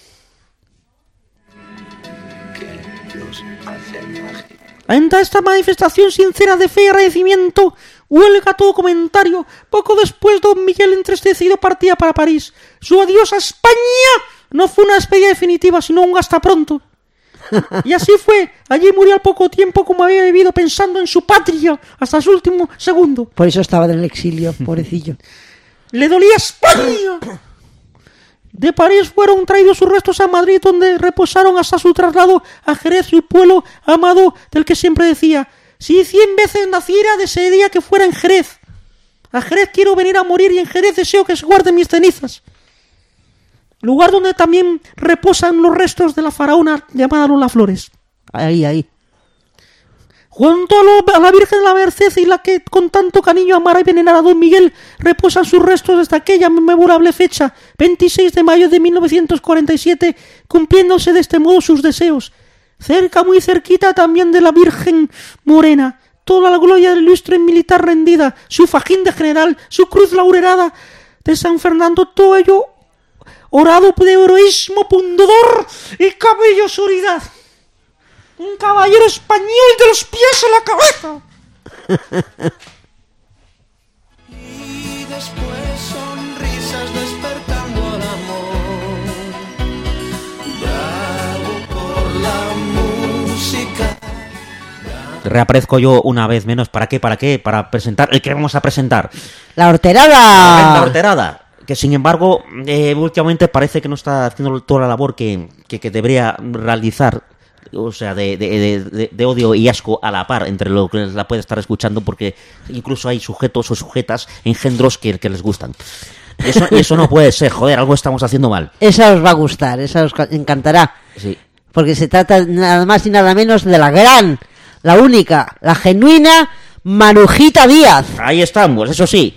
Ante esta manifestación sincera de fe y agradecimiento, huelga todo comentario. Poco después, don Miguel entristecido partía para París. Su adiós a España no fue una despedida definitiva, sino un hasta pronto. Y así fue. Allí murió al poco tiempo, como había vivido pensando en su patria hasta su último segundo. Por eso estaba en el exilio, pobrecillo. Le dolía España. De París fueron traídos sus restos a Madrid, donde reposaron hasta su traslado a Jerez, su pueblo amado, del que siempre decía: si 100 veces naciera, desearía que fuera en Jerez. A Jerez quiero venir a morir y en Jerez deseo que se guarden mis cenizas. Lugar donde también reposan los restos de la faraona llamada Lola Flores. Ahí. Junto a la Virgen de la Merced y la que con tanto cariño amara y venerara a don Miguel, reposan sus restos desde aquella memorable fecha, 26 de mayo de 1947, cumpliéndose de este modo sus deseos. cerca, muy cerquita también de la Virgen Morena. Toda la gloria del ilustre militar rendida, su fajín de general, su cruz laurelada de San Fernando, todo ello orado de heroísmo, pundonor y caballerosidad. Un caballero español de los pies a la cabeza. Y después sonrisas despertando al amor. Bravo por la música. Reaparezco yo una vez menos. ¿Para qué? Para presentar el que vamos a presentar. La horterada. La horterada. Que sin embargo, últimamente parece que no está haciendo toda la labor que debería realizar. O sea, de odio y asco a la par entre lo que la puede estar escuchando, porque incluso hay sujetos o sujetas, engendros que les gustan. Eso no puede ser, joder, algo estamos haciendo mal. Esa os va a gustar, esa os encantará. Sí. Porque se trata nada más y nada menos de la gran, la única, la genuina Marujita Díaz. Ahí estamos, eso sí.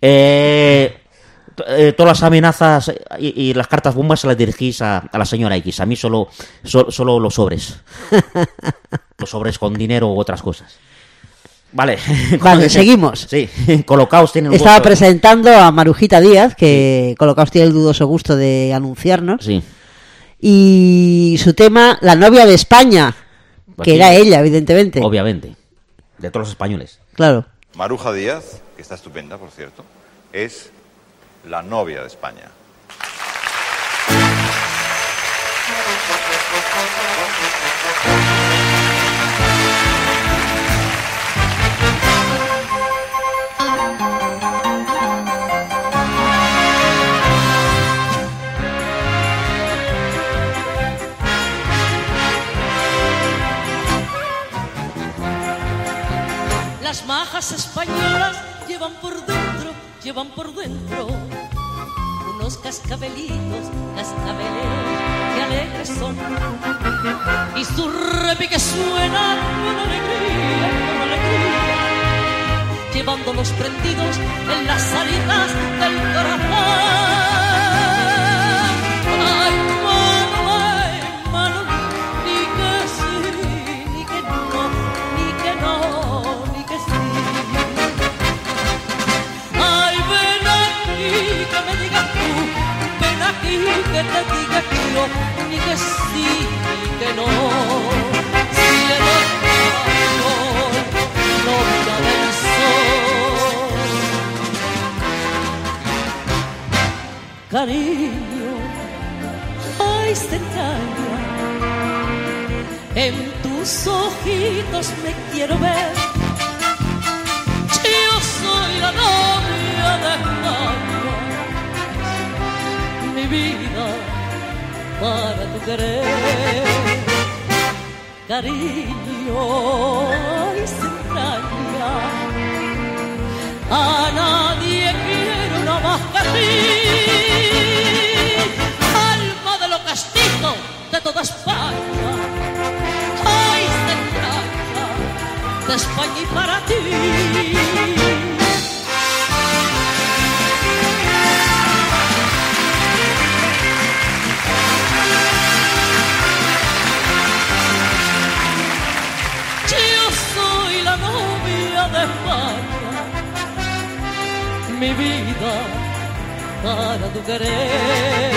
Todas las amenazas y las cartas bombas se las dirigís a la señora X. A mí solo los sobres. Los sobres con dinero u otras cosas. Vale. Vale, seguimos. Sí, Colocaos tiene un Estaba gusto. presentando a Marujita Díaz, que Colocaos tiene el dudoso gusto de anunciarnos. Sí. Y su tema, La novia de España, Pues que sí. era ella, evidentemente. Obviamente. De todos los españoles. Claro. Maruja Díaz, que está estupenda, por cierto, es la novia de España. Las majas españolas llevan por dentro unos cascabelitos, cascabeleros que alegres son, y sus repiques suenan con alegría, llevándolos prendidos en las salidas del corazón. Ay, mano, ni que sí, ni que no, ni que no, ni que sí. Ay, ven aquí, que me digas tú, ven aquí, que te diga que yo, ni que sí, ni que no. Cielo español, novia del sol. Cariño, ay, se entraña, en tus ojitos me quiero ver. Yo soy la novia de España, mi vida para tu querer. Cariño, ay, se entraña, a nadie quiero una más que a ti. Alma de lo castizo de toda España, ay, se entraña, de España y para ti. Yo soy la novia de España, mi vida para tu querer.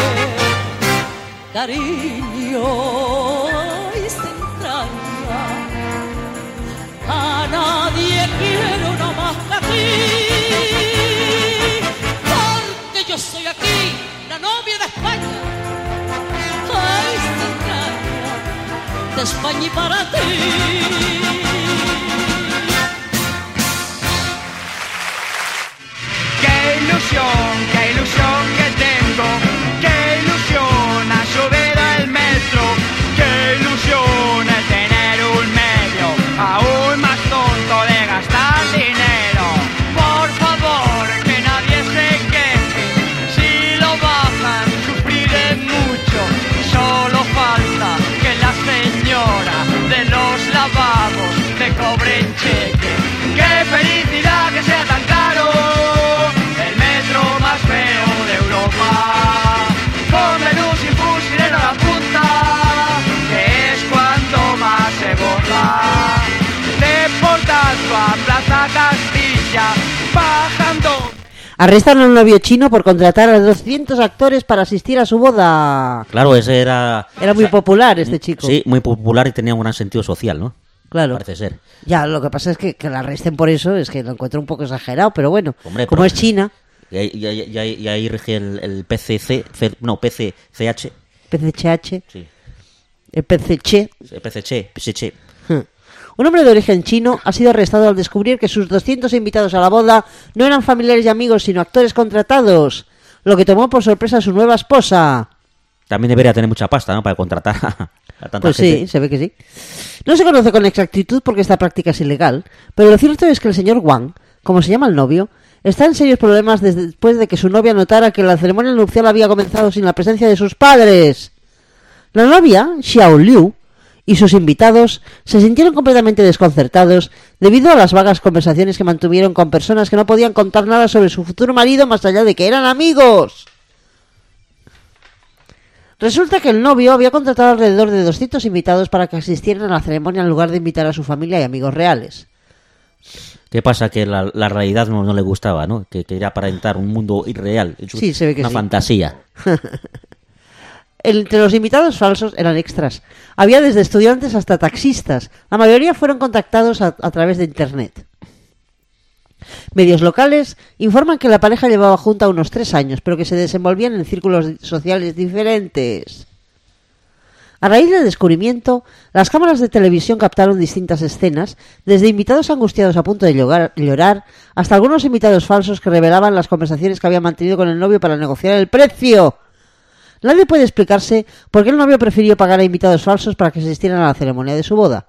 Cariño, y se entraña, a nadie quiero una más que a ti, porque yo soy aquí la novia de España, ay, se entraña, de España y para ti. Qué ilusión que tengo, qué ilusión a subir al metro, qué ilusión es tener un medio aún más tonto de gastar dinero. Por favor, que nadie se queje, si lo bajan sufriré mucho, solo falta que la señora de los lavabos me cobre en cheque. Qué felicidad que sea tan caro, el metro más feo Arrestan a un novio chino por contratar a 200 actores para asistir a su boda. Claro, ese era... Era muy popular este chico. Sí, muy popular y tenía un gran sentido social, ¿no? Claro. Parece ser. Ya, lo que pasa es que la arresten por eso, es que lo encuentro un poco exagerado, pero bueno, Hombre, como pero- es China, Y ahí rige el PCCH. PCCH, Sí. el PCC. PCC. Un hombre de origen chino ha sido arrestado al descubrir que sus 200 invitados a la boda no eran familiares y amigos, sino actores contratados, lo que tomó por sorpresa a su nueva esposa. También debería tener mucha pasta, ¿no? Para contratar a tanta Pues gente. sí, se ve que sí. No se conoce con exactitud porque esta práctica es ilegal, pero lo cierto es que el señor Wang, como se llama el novio, está en serios problemas después de que su novia notara que la ceremonia nupcial había comenzado sin la presencia de sus padres. La novia, Xiao Liu, y sus invitados se sintieron completamente desconcertados debido a las vagas conversaciones que mantuvieron con personas que no podían contar nada sobre su futuro marido más allá de que eran amigos. Resulta que el novio había contratado alrededor de 200 invitados para que asistieran a la ceremonia en lugar de invitar a su familia y amigos reales. ¿Qué pasa? Que la realidad no le gustaba, ¿no? Que quería aparentar un mundo irreal. Sí, se ve que una sí. fantasía. Entre los invitados falsos eran extras. Había desde estudiantes hasta taxistas. La mayoría fueron contactados a través de internet. Medios locales informan que la pareja llevaba junta unos 3 años, pero que se desenvolvían en círculos sociales diferentes. A raíz del descubrimiento, las cámaras de televisión captaron distintas escenas, desde invitados angustiados a punto de llorar, hasta algunos invitados falsos que revelaban las conversaciones que habían mantenido con el novio para negociar el precio. Nadie puede explicarse por qué el novio prefirió pagar a invitados falsos para que asistieran a la ceremonia de su boda.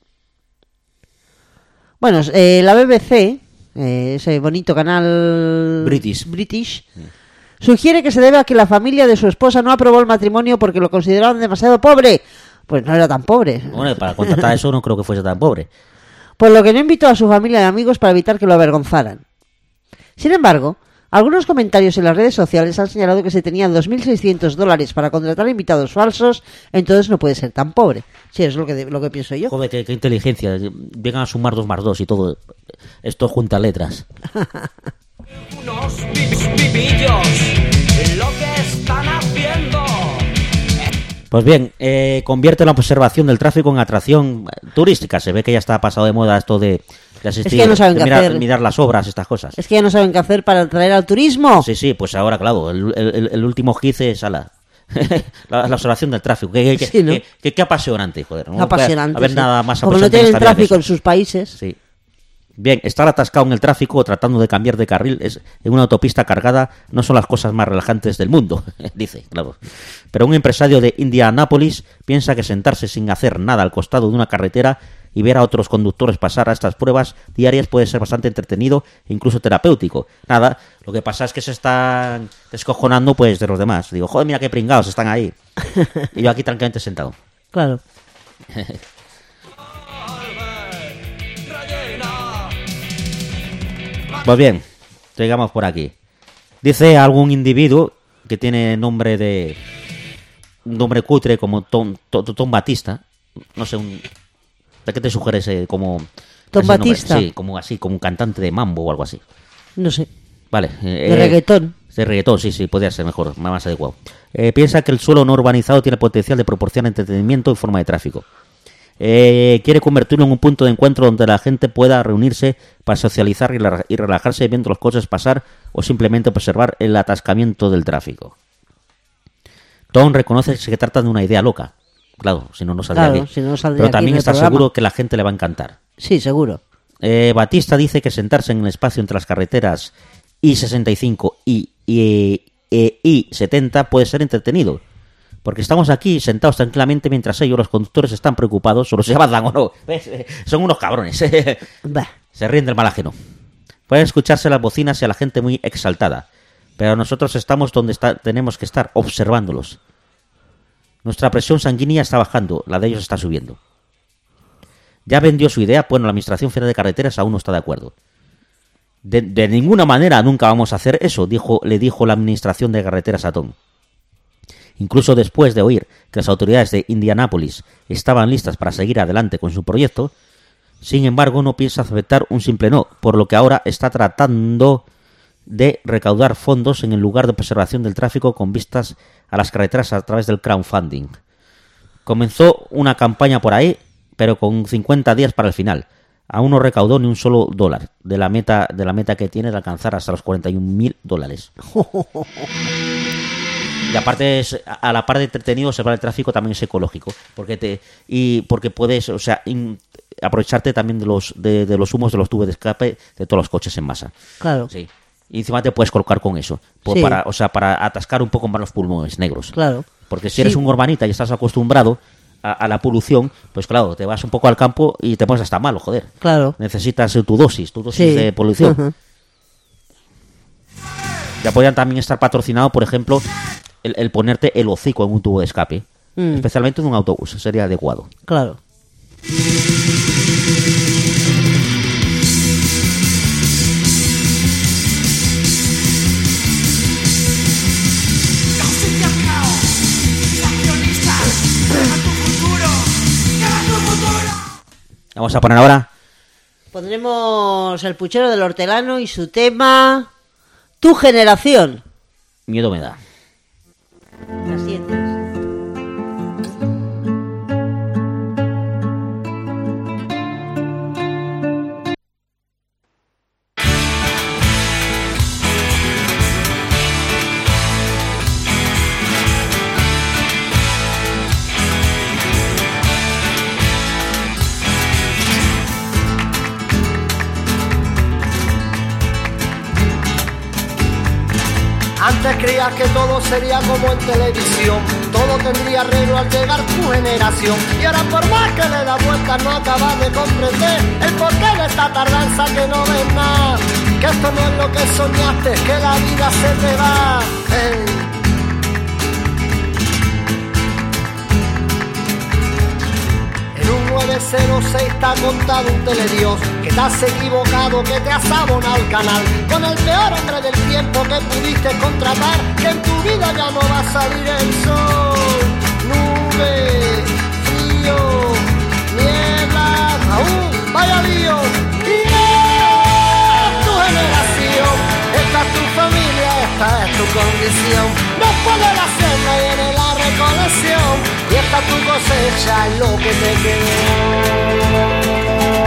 Bueno, la BBC, ese bonito canal British, sugiere que se debe a que la familia de su esposa no aprobó el matrimonio porque lo consideraban demasiado pobre. Pues no era tan pobre. Bueno, para contratar eso no creo que fuese tan pobre. Por lo que no invitó a su familia y amigos para evitar que lo avergonzaran. Sin embargo, algunos comentarios en las redes sociales han señalado que si tenían $2.600 para contratar invitados falsos, entonces no puede ser tan pobre. Sí, es lo que pienso yo. Joder, qué inteligencia. Vengan a sumar 2 más 2 y todo. Esto junta letras. Unos vivillos, lo que están haciendo. Pues bien, convierte la observación del tráfico en atracción turística. Se ve que ya está pasado de moda esto de asistir, es que ya no saben de qué mirar, hacer. mirar las obras, estas cosas. Es que ya no saben qué hacer para atraer al turismo. Sí, sí, pues ahora, claro, el último hit es la observación del tráfico. Sí, ¿no? Qué apasionante, joder. ¿no? Apasionante. A ver sí. nada más Como no apasionante en tienen esta vida que tráfico eso. en sus países. Sí. Bien, estar atascado en el tráfico o tratando de cambiar de carril en una autopista cargada no son las cosas más relajantes del mundo, dice, claro. Pero un empresario de Indianápolis piensa que sentarse sin hacer nada al costado de una carretera y ver a otros conductores pasar a estas pruebas diarias puede ser bastante entretenido e incluso terapéutico. Nada, lo que pasa es que se están descojonando pues de los demás. Digo, joder, mira qué pringados están ahí. Y yo aquí tranquilamente sentado. Claro. Pues bien, sigamos por aquí. Dice algún individuo que tiene un nombre cutre como Tom Batista. No sé, ¿de qué te sugiere ese como Tom ese nombre? Batista. Sí, como así, como un cantante de mambo o algo así. No sé. Vale. De reggaetón. De reggaetón, sí, podría ser mejor, más adecuado. Piensa que el suelo no urbanizado tiene potencial de proporcionar entretenimiento en forma de tráfico. Quiere convertirlo en un punto de encuentro donde la gente pueda reunirse para socializar y relajarse viendo los coches pasar o simplemente observar el atascamiento del tráfico. Tom reconoce que se trata de una idea loca. Claro, si no, no saldría Claro, aquí. si no, no saldría Pero aquí también en el está programa. seguro que la gente le va a encantar. Sí, seguro. Batista dice que sentarse en el espacio entre las carreteras I-65 y I-70 puede ser entretenido. Porque estamos aquí sentados tranquilamente mientras ellos, los conductores, están preocupados sobre si avanzan o no. ¿Ves? Son unos cabrones. Se ríen del mal ajeno. Pueden escucharse las bocinas y a la gente muy exaltada. Pero nosotros estamos donde tenemos que estar, observándolos. Nuestra presión sanguínea está bajando, la de ellos está subiendo. Ya vendió su idea, bueno, la Administración Federal de Carreteras aún no está de acuerdo. De ninguna manera nunca vamos a hacer eso, le dijo la Administración de Carreteras a Tom. Incluso después de oír que las autoridades de Indianápolis estaban listas para seguir adelante con su proyecto, sin embargo no piensa aceptar un simple no, por lo que ahora está tratando de recaudar fondos en el lugar de preservación del tráfico con vistas a las carreteras a través del crowdfunding. Comenzó una campaña por ahí, pero con 50 días para el final. Aún no recaudó ni un solo dólar de la meta que tiene de alcanzar hasta los $41.000. Y aparte, a la par de entretenido, observar el tráfico también es ecológico, porque puedes, aprovecharte también de los humos de los tubos de escape de todos los coches en masa. Claro. Sí. Y encima te puedes colocar con eso, Sí. para atascar un poco más los pulmones negros. Claro. Porque si eres un urbanita y estás acostumbrado a la polución, pues claro, te vas un poco al campo y te pones hasta malo, joder. Claro. Necesitas tu dosis Sí. de polución. Ujú. Ya podrían también estar patrocinado, por ejemplo, el ponerte el hocico en un tubo de escape. Especialmente en un autobús, sería adecuado. Claro. Vamos a poner ahora Pondremos el puchero del hortelano y su tema Tu generación. Miedo me da. La sientes. Antes creías que todo sería como en televisión, todo tendría arreglo al llegar tu generación. Y ahora por más que le das vueltas no acabas de comprender el porqué de esta tardanza que no ves nada. Que esto no es lo que soñaste, que la vida se te va. En un 906 está contado un teledios, que te has equivocado, que te has abonado al canal con el peor hombre del tiempo que pudiste contratar, que en tu vida ya no va a salir el sol. Nube, frío, niebla, aún vaya lío. Y es tu generación, esta es tu familia, esta es tu condición. Después de la cena viene la recolección y esta es tu cosecha, es lo que te quedó.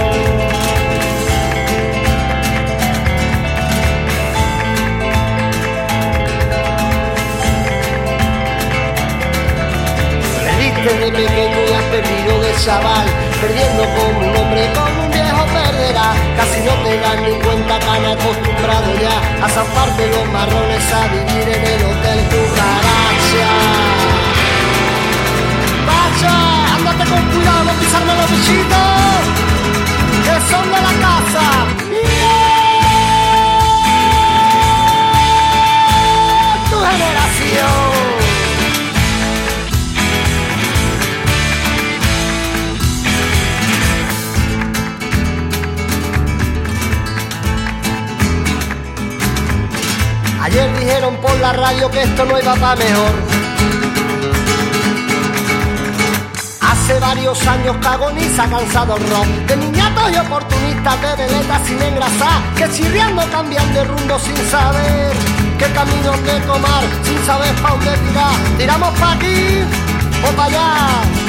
De pequeño y has perdido de chaval, perdiendo como un hombre, como un viejo perderá. Casi no te dan ni cuenta, tan acostumbrado ya a zamparte los marrones, a vivir en el hotel Cucaracha. Vaya, ándate con cuidado, no pisarme los bichitos que son de la casa. Tu generación. Ayer dijeron por la radio que esto no iba pa' mejor. Hace varios años que agoniza cansado el rock, de niñatos y oportunistas, de veletas sin engrasar, que chirriando cambian de rumbo sin saber qué camino de tomar, sin saber pa' dónde tirar. Tiramos pa' aquí o pa' allá.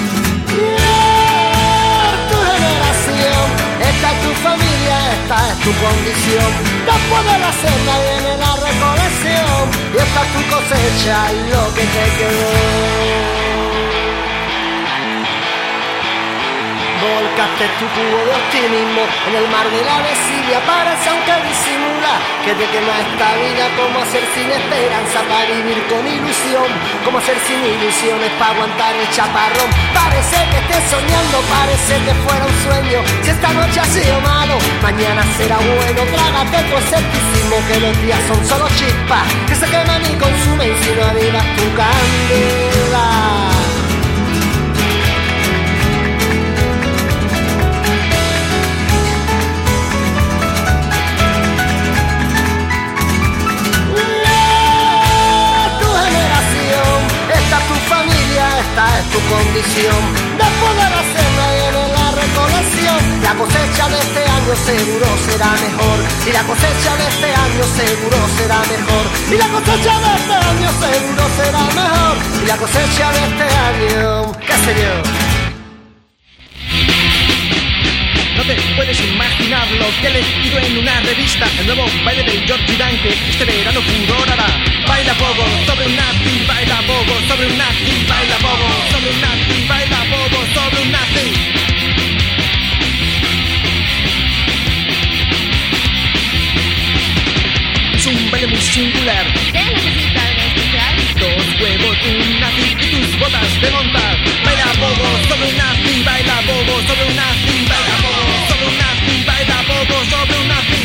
Tu generación, esta es tu familia, esta es tu condición. Después de la cena viene la recolección y esta es tu cosecha y lo que te quedó. Volcaste tu cubo de optimismo en el mar de la desidia, parece aunque disimula que te quema esta vida. Como hacer sin esperanza para vivir con ilusión, como hacer sin ilusiones para aguantar el chaparrón. Parece que estés soñando, parece que fuera un sueño. Si esta noche ha sido malo, mañana será bueno. Trágate tu escepticismo, que los días son solo chispas que se queman y consumen si no avivas tu candela. Esta es tu condición. Después de la cena viene la recolección, la cosecha de este año seguro será mejor. Y la cosecha de este año seguro será mejor. Y la cosecha de este año seguro será mejor. Y la cosecha de este año, qué sé yo. No te puedes imaginar lo que he leído en una revista. El nuevo baile del Georgie Dan que este verano furor hará. Baila pogo sobre un nazi, baila pogo sobre un nazi, baila pogo sobre un nazi, baila pogo sobre un nazi. Es un baile muy singular. ¿Qué necesitas de especial? 2 huevos, un nazi y tus botas de montar. Baila pogo sobre un nazi, baila pogo sobre un nazi, baila pogo sobre un nazi, baila pogo sobre un nazi.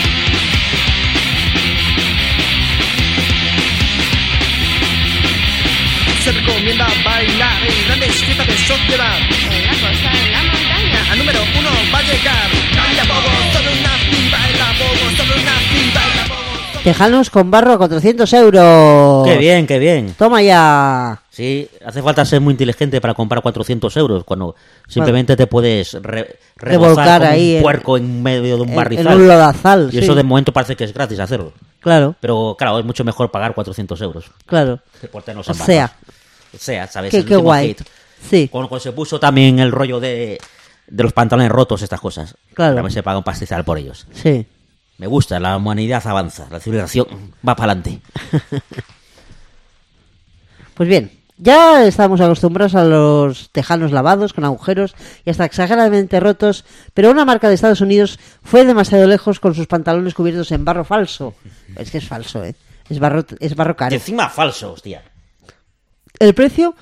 Se recomienda bailar en grandes fiestas de sociedad. En la costa, en la montaña. A número 1 va a llegar. Baila pogo sobre un nazi, baila pogo sobre un nazi, baila pogo. Tejanos con barro a 400 euros. Qué bien, qué bien. Toma ya. Sí, hace falta ser muy inteligente para comprar 400 euros cuando simplemente te puedes revolcar como ahí un puerco en medio de un barrizal. En un lodazal, y eso de momento parece que es gratis hacerlo. Claro. Pero claro, es mucho mejor pagar 400 euros. Claro. Que por tenerlos O en sea. ¿Sabes? Qué El último guay. hit. Sí. Cuando se puso también el rollo de los pantalones rotos, estas cosas. Claro. También se paga un pastizal por ellos. Sí. Me gusta, la humanidad avanza, la civilización va para adelante. Pues bien, ya estamos acostumbrados a los tejanos lavados con agujeros y hasta exageradamente rotos, pero una marca de Estados Unidos fue demasiado lejos con sus pantalones cubiertos en barro falso. Es que es falso, ¿eh? Es barro caro. Y encima falso, hostia. El precio,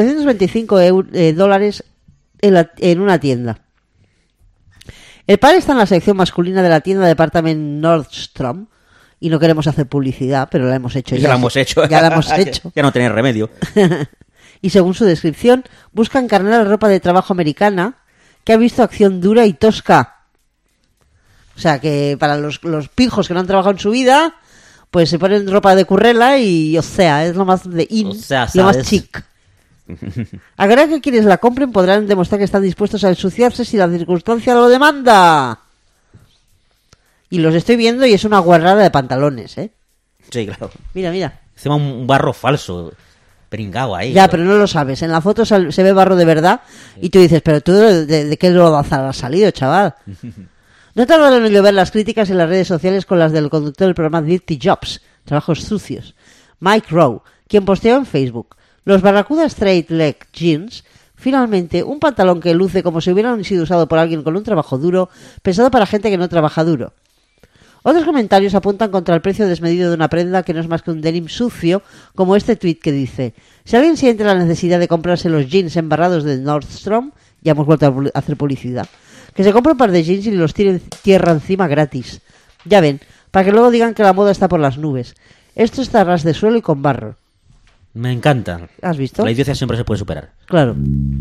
$425 en una tienda. El par está en la sección masculina de la tienda Department Nordstrom. Y no queremos hacer publicidad, pero la hemos hecho ya. Ya la hemos hecho. Ya la hemos hecho. Ya no tiene remedio. Y según su descripción, busca encarnar la ropa de trabajo americana que ha visto acción dura y tosca. O sea, que para los pijos que no han trabajado en su vida, pues se ponen ropa de currela y, o sea, es lo más de in, O sea, lo más ¿sabes? chic. Ahora que quienes la compren podrán demostrar que están dispuestos a ensuciarse si la circunstancia lo demanda. Y los estoy viendo y es una guarrada de pantalones, ¿eh? Sí, claro. Mira, mira. Encima un barro falso, pringado ahí. Ya, pero no lo sabes. En la foto se ve barro de verdad y tú dices, pero tú de qué lodazal has salido, chaval. No tardaron en llover las críticas en las redes sociales con las del conductor del programa Dirty Jobs, Trabajos Sucios, Mike Rowe, quien posteó en Facebook: los Barracuda Straight Leg Jeans, finalmente un pantalón que luce como si hubieran sido usado por alguien con un trabajo duro, pensado para gente que no trabaja duro. Otros comentarios apuntan contra el precio desmedido de una prenda que no es más que un denim sucio, como este tuit que dice: si alguien siente la necesidad de comprarse los jeans embarrados de Nordstrom, ya hemos vuelto a hacer publicidad, que se compre un par de jeans y los tire tierra encima gratis. Ya ven, para que luego digan que la moda está por las nubes. Esto está a ras de suelo y con barro. Me encanta. ¿Has visto? La idiocia siempre se puede superar. Claro.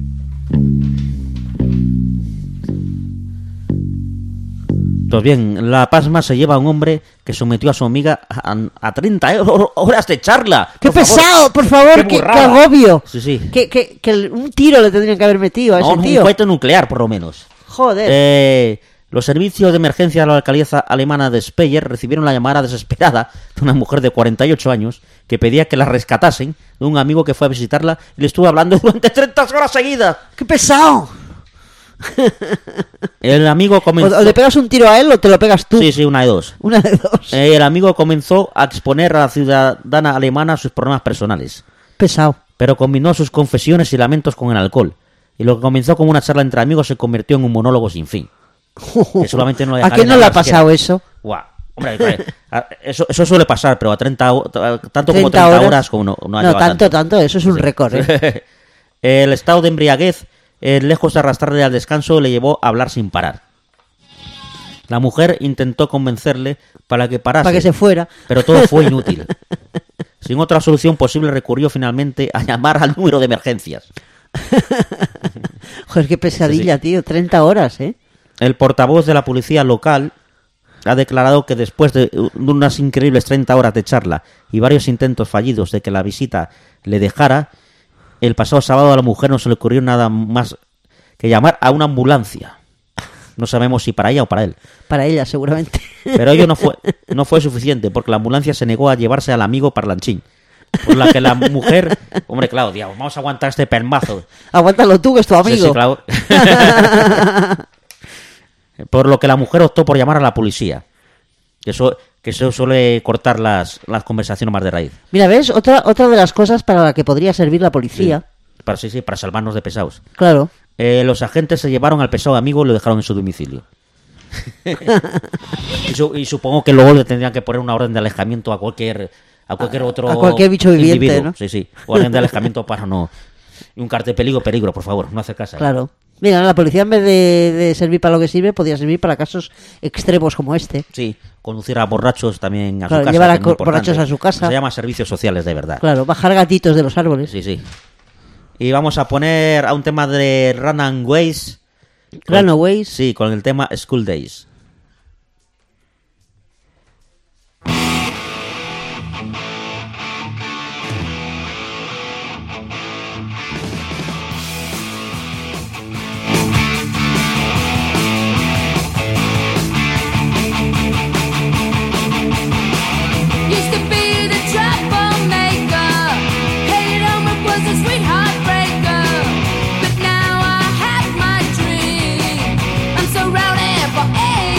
Pues bien, La Pasma se lleva a un hombre que sometió a su amiga a 30 horas de charla. ¡Qué Por favor. pesado! Por favor, qué agobio. Sí, sí. Que un tiro le tendrían que haber metido a ese No, tío. un cohete nuclear, por lo menos. Joder. Los servicios de emergencia de la alcaldía alemana de Speyer recibieron la llamada desesperada de una mujer de 48 años que pedía que la rescatasen de un amigo que fue a visitarla y le estuvo hablando durante 30 horas seguidas. ¡Qué pesado! El amigo comenzó... O le pegas un tiro a él o te lo pegas tú. Sí, una de dos. Una de dos. El amigo comenzó a exponer a la ciudadana alemana sus problemas personales. Pesado. Pero combinó sus confesiones y lamentos con el alcohol. Y lo que comenzó como una charla entre amigos se convirtió en un monólogo sin fin. Que solamente no ¿A quién no le ha pasado eso? Guau. Hombre, eso suele pasar, pero a 30 tanto como 30 horas como no ha llevado tanto, eso es un récord, ¿eh? El estado de embriaguez, lejos de arrastrarle al descanso, le llevó a hablar sin parar. La mujer intentó convencerle para que parase. Para que se fuera. Pero todo fue inútil. Sin otra solución posible, recurrió finalmente a llamar al número de emergencias. Joder, qué pesadilla, sí. Tío. 30 horas, ¿eh? El portavoz de la policía local ha declarado que después de unas increíbles 30 horas de charla y varios intentos fallidos de que la visita le dejara, el pasado sábado a la mujer no se le ocurrió nada más que llamar a una ambulancia. No sabemos si para ella o para él. Para ella, seguramente. Pero ello no fue suficiente, porque la ambulancia se negó a llevarse al amigo parlanchín. Por la que la mujer... Hombre, claro, digamos, vamos a aguantar este permazo. Aguántalo tú, que es tu amigo. Sí, claro. Por lo que la mujer optó por llamar a la policía. Que eso suele cortar las conversaciones más de raíz. Mira, ¿ves? Otra de las cosas para la que podría servir la policía. Sí, para salvarnos de pesados. Claro. Los agentes se llevaron al pesado amigo y lo dejaron en su domicilio. y supongo que luego le tendrían que poner una orden de alejamiento a cualquier otro a cualquier bicho viviente, individuo. ¿no? Sí. Orden de alejamiento para no... Y un cartel peligro, por favor, no hacer caso. Claro. Mira, la policía en vez de servir para lo que sirve, podría servir para casos extremos como este. Sí, conducir a borrachos también a Claro, su casa. llevar a borrachos a su casa. Se llama servicios sociales, de verdad. Claro, bajar gatitos de los árboles. Sí. Y vamos a poner a un tema de Runaways. Runaways. Sí, con el tema School Days. Used to be the troublemaker, hated homework was a sweet heartbreaker. But now I have my dream. I'm so rowdy for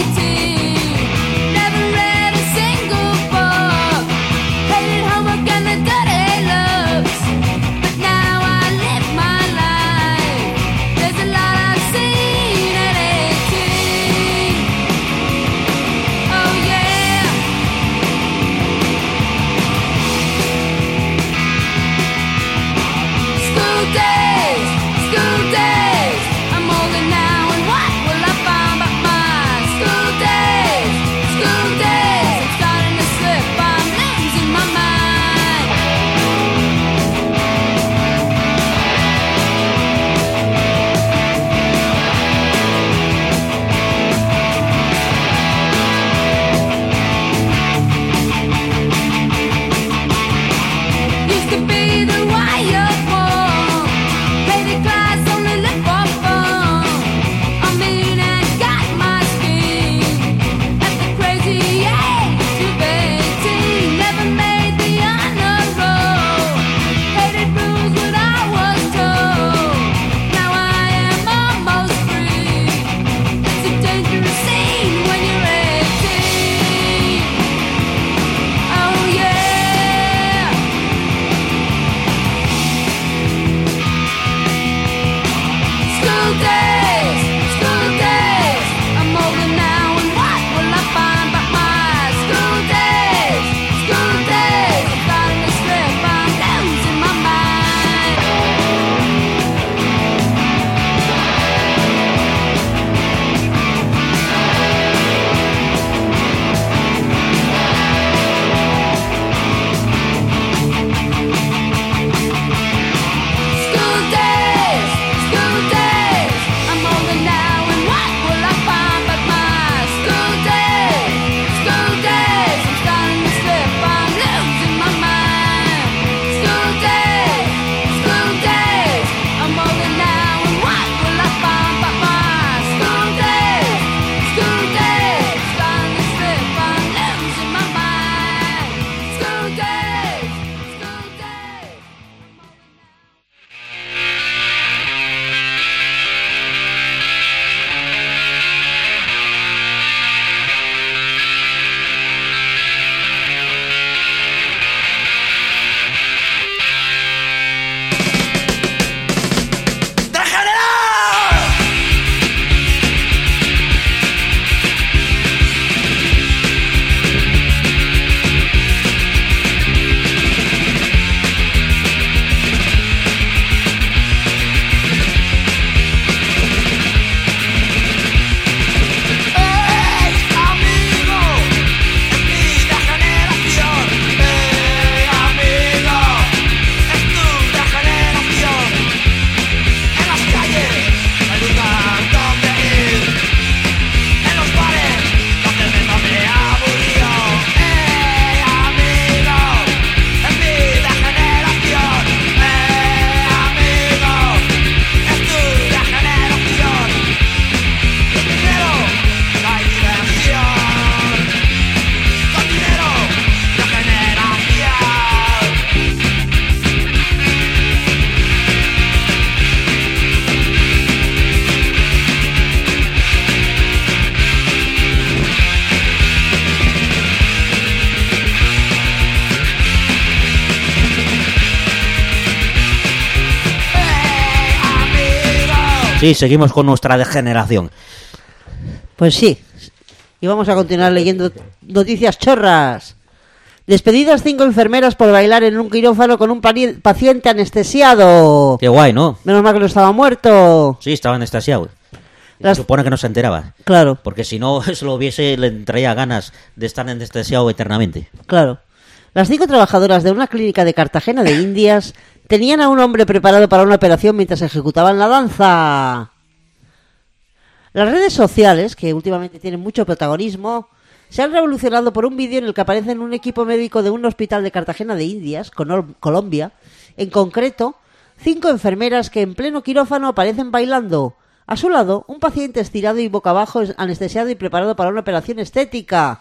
Sí, seguimos con nuestra degeneración. Pues sí. Y vamos a continuar leyendo noticias chorras. Despedidas 5 enfermeras por bailar en un quirófano con un paciente anestesiado. Qué guay, ¿no? Menos mal que no estaba muerto. Sí, estaba anestesiado. Se supone que no se enteraba. Claro. Porque si no, se lo hubiese, le traía ganas de estar anestesiado eternamente. Claro. Las 5 trabajadoras de una clínica de Cartagena de Indias tenían a un hombre preparado para una operación mientras ejecutaban la danza. Las redes sociales, que últimamente tienen mucho protagonismo, se han revolucionado por un vídeo en el que aparecen un equipo médico de un hospital de Cartagena de Indias, Colombia, en concreto, 5 enfermeras que en pleno quirófano aparecen bailando. A su lado, un paciente estirado y boca abajo, anestesiado y preparado para una operación estética.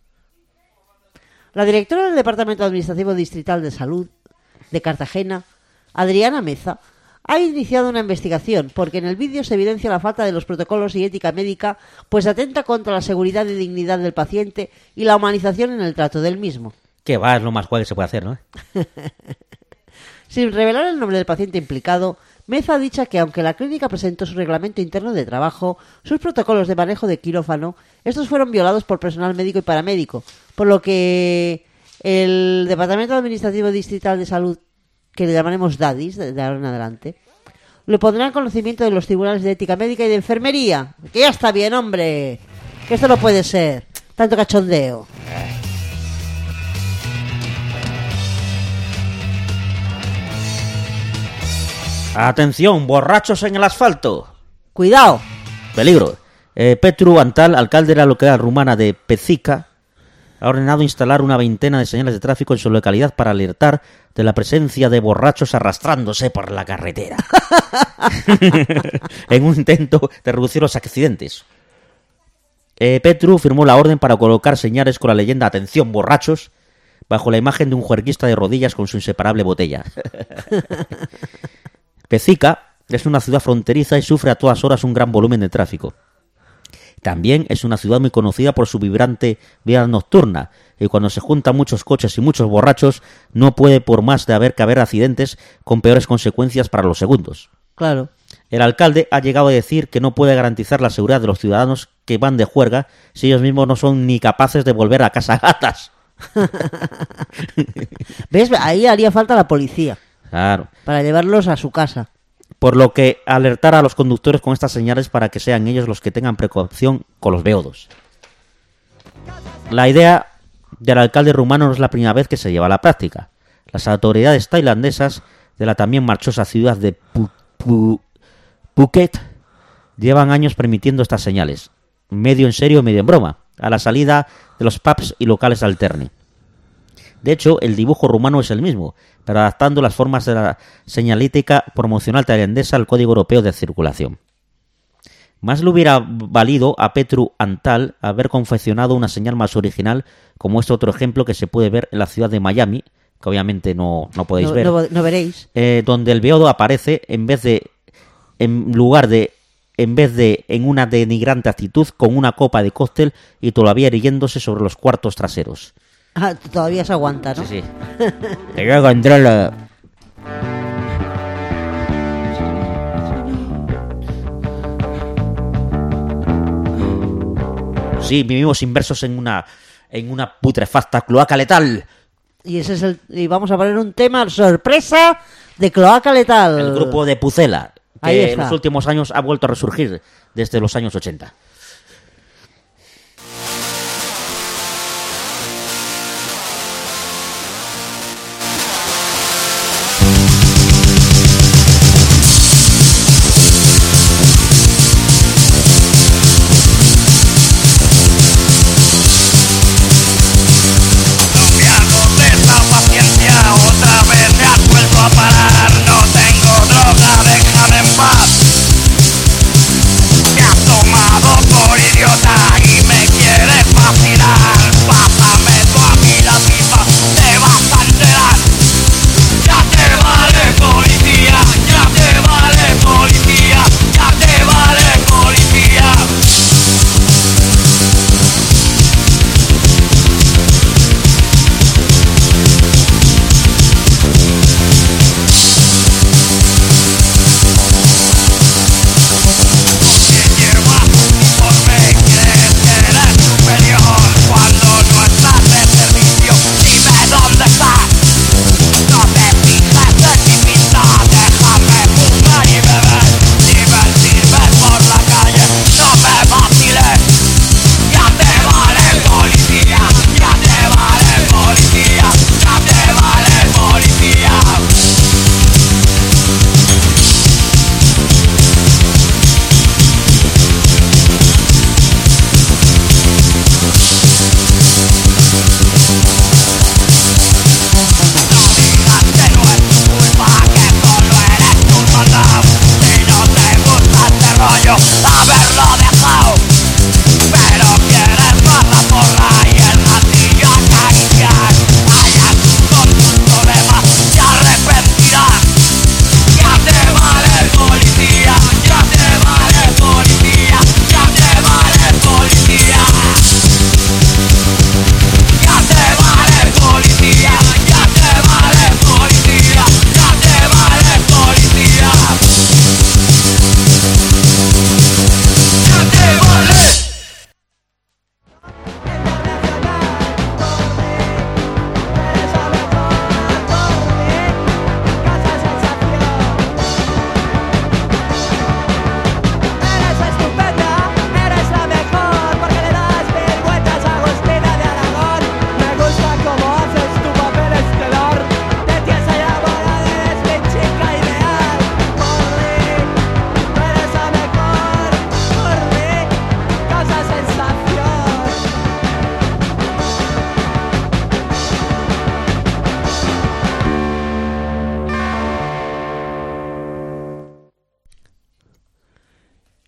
La directora del Departamento Administrativo Distrital de Salud de Cartagena, Adriana Meza, ha iniciado una investigación porque en el vídeo se evidencia la falta de los protocolos y ética médica, pues atenta contra la seguridad y dignidad del paciente y la humanización en el trato del mismo. Que va, es lo más guay que se puede hacer, ¿no? Sin revelar el nombre del paciente implicado, Meza ha dicho que aunque la clínica presentó su reglamento interno de trabajo, sus protocolos de manejo de quirófano, estos fueron violados por personal médico y paramédico, por lo que el Departamento Administrativo Distrital de Salud, que le llamaremos DADIS de ahora en adelante, lo pondrá en conocimiento de los tribunales de ética médica y de enfermería. Que ya está bien, hombre, que esto no puede ser tanto cachondeo. Atención, borrachos en el asfalto. Cuidado. Peligro. Petru Antal, alcalde de la localidad rumana de Pezica, ha ordenado instalar una veintena de señales de tráfico en su localidad para alertar de la presencia de borrachos arrastrándose por la carretera. En un intento de reducir los accidentes. Petru firmó la orden para colocar señales con la leyenda "Atención, borrachos", bajo la imagen de un juerguista de rodillas con su inseparable botella. Pezica es una ciudad fronteriza y sufre a todas horas un gran volumen de tráfico. También es una ciudad muy conocida por su vibrante vida nocturna, y cuando se juntan muchos coches y muchos borrachos, no puede por más de haber accidentes con peores consecuencias para los segundos. Claro. El alcalde ha llegado a decir que no puede garantizar la seguridad de los ciudadanos que van de juerga si ellos mismos no son ni capaces de volver a casa a gatas. ¿Ves? Ahí haría falta la policía. Claro. Para llevarlos a su casa. Por lo que alertar a los conductores con estas señales para que sean ellos los que tengan precaución con los beodos. La idea del alcalde rumano no es la primera vez que se lleva a la práctica. Las autoridades tailandesas de la también marchosa ciudad de Phuket llevan años permitiendo estas señales, medio en serio y medio en broma, a la salida de los pubs y locales alterni. De hecho, el dibujo rumano es el mismo, pero adaptando las formas de la señalítica promocional tailandesa al Código Europeo de Circulación. Más le hubiera valido a Petru Antal haber confeccionado una señal más original, como este otro ejemplo que se puede ver en la ciudad de Miami, que obviamente no podéis ver. No veréis. Donde el beodo aparece en vez de en una denigrante actitud con una copa de cóctel y todavía irguiéndose sobre los cuartos traseros. Ah, todavía se aguanta, ¿no? Sí. Te quiero controlar. Sí, vivimos inmersos en una putrefacta cloaca letal. Y ese y vamos a poner un tema sorpresa de Cloaca Letal. El grupo de Pucela, Ahí que está. en los últimos años ha vuelto a resurgir desde los años 80. Otra vez me has vuelto a parar. No tengo droga, déjame en paz. Te has tomado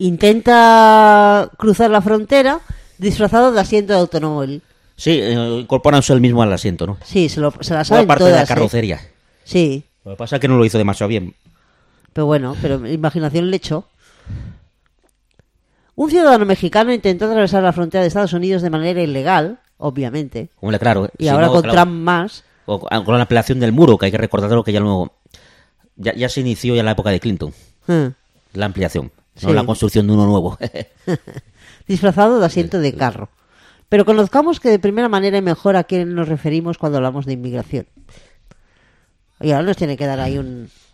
intenta cruzar la frontera disfrazado de asiento de automóvil. Sí, incorporándose el mismo al asiento, ¿no? Sí, se la Toda saben parte todas. de la carrocería. Sí, Lo que pasa es que no lo hizo demasiado bien. pero bueno, pero imaginación le echó. Un ciudadano mexicano intentó atravesar la frontera de Estados Unidos de manera ilegal, obviamente, Hombre, claro. y si ahora no, con claro, Trump más. con la ampliación del muro, que hay que recordarlo que ya luego... Ya se inició ya en la época de Clinton. La ampliación, no Sí. la construcción de uno nuevo. Disfrazado de asiento de carro. Pero conozcamos que de primera manera y mejor a quién nos referimos cuando hablamos de inmigración. Y ahora nos tiene que dar ahí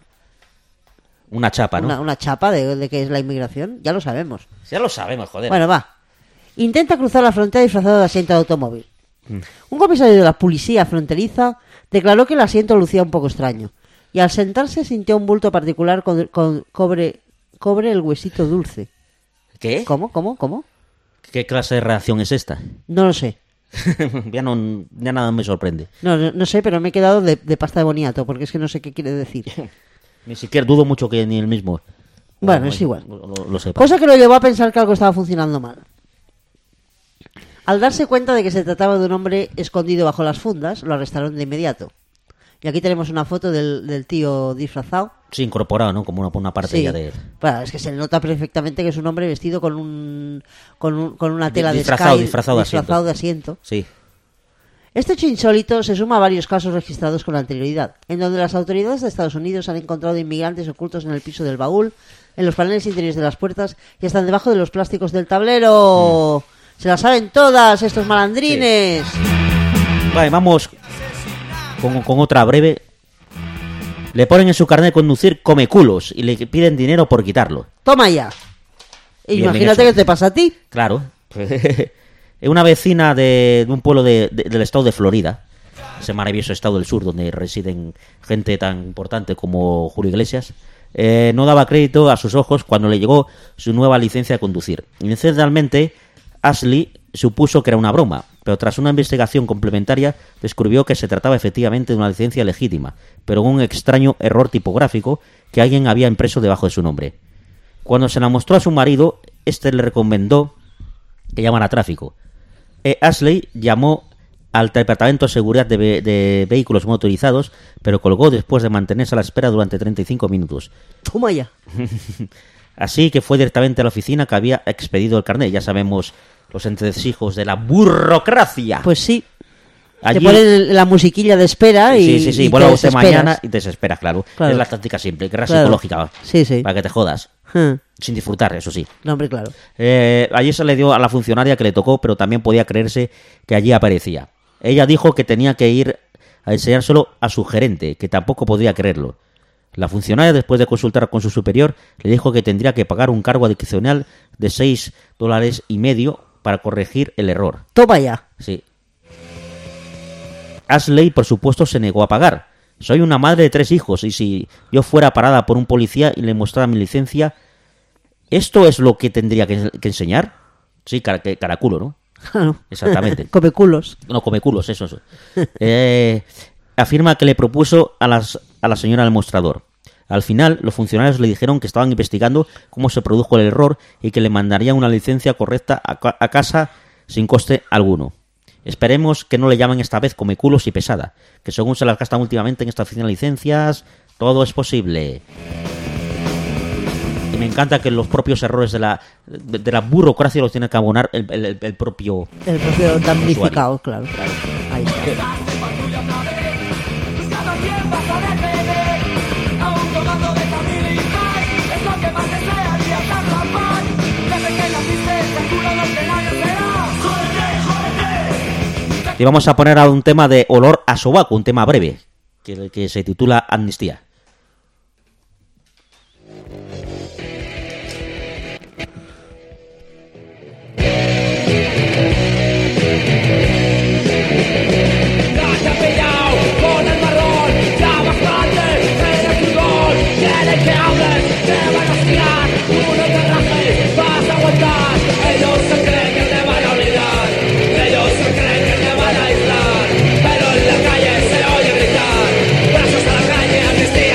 Una chapa, ¿no? una chapa de qué es la inmigración. Ya lo sabemos. Ya lo sabemos, joder. Bueno, va. Intenta cruzar la frontera disfrazado de asiento de automóvil. Un comisario de la policía fronteriza declaró que el asiento lucía un poco extraño. Y al sentarse sintió un bulto particular con cobre el huesito dulce. ¿Qué? ¿Cómo? ¿Qué clase de reacción es esta? No lo sé. ya nada me sorprende. No sé, pero me he quedado de pasta de boniato, porque es que no sé qué quiere decir. Ni siquiera dudo mucho que ni el mismo... Bueno, es igual. Lo sepa. Cosa que lo llevó a pensar que algo estaba funcionando mal. Al darse cuenta de que se trataba de un hombre escondido bajo las fundas, lo arrestaron de inmediato. Y aquí tenemos una foto del tío disfrazado. Sí, incorporado, ¿no? Como una parte Sí. ya de... Bueno, es que se nota perfectamente que es un hombre vestido con una tela Disfrazado de de asiento. de asiento. Sí. Este hecho insólito se suma a varios casos registrados con anterioridad, en donde las autoridades de Estados Unidos han encontrado inmigrantes ocultos en el piso del baúl, en los paneles interiores de las puertas y hasta debajo de los plásticos del tablero. Se las saben todas estos malandrines. Vale, vamos con otra breve. Le ponen en su carnet de conducir come culos y le piden dinero por quitarlo. Toma ya. Bien Imagínate hecho. que te pasa a ti. Claro. Es una vecina de un pueblo del estado de Florida, ese maravilloso estado del sur donde residen gente tan importante como Julio Iglesias. No daba crédito a sus ojos cuando le llegó su nueva licencia de conducir. Inicialmente, Ashley supuso que era una broma, pero tras una investigación complementaria descubrió que se trataba efectivamente de una licencia legítima, pero con un extraño error tipográfico que alguien había impreso debajo de su nombre. Cuando se la mostró a su marido, este le recomendó que llamara a tráfico. Ashley llamó al Departamento de Seguridad de Vehículos Motorizados, pero colgó después de mantenerse a la espera durante 35 minutos. Toma ya. Así que fue directamente a la oficina que había expedido el carnet. Ya sabemos los entresijos de la burocracia. Pues sí. Allí... Te ponen la musiquilla de espera y Sí, y vuelve te usted desesperas. mañana y te desesperas, claro. Claro. Es la táctica simple, guerra Claro. psicológica. Sí. Para que te jodas. Sin disfrutar, eso sí. No, hombre, claro. Allí se le dio a la funcionaria que le tocó, pero también podía creerse que allí aparecía. Ella dijo que tenía que ir a enseñárselo a su gerente, que tampoco podía creerlo. La funcionaria, después de consultar con su superior, le dijo que tendría que pagar un cargo adicional de $6.50 para corregir el error. Toma ya. Sí. Ashley, por supuesto, se negó a pagar. Soy una madre de 3 hijos y si yo fuera parada por un policía y le mostrara mi licencia, ¿esto es lo que tendría que enseñar? Sí, caraculo, ¿no? Claro. Exactamente. Come culos. No, come culos, eso. Afirma que le propuso a la señora del mostrador. Al final, los funcionarios le dijeron que estaban investigando cómo se produjo el error y que le mandarían una licencia correcta a casa sin coste alguno. Esperemos que no le llamen esta vez come culos y pesada, que según se las gastan últimamente en esta oficina de licencias, todo es posible. Y me encanta que los propios errores de la burocracia los tiene que abonar el propio... El propio damnificado, usuario. claro. Ahí está. Y vamos a poner a un tema de olor a sobaco, un tema breve, que se titula Amnistía. Pero en la calle se oye gritar, brazos a la calle, amnistía.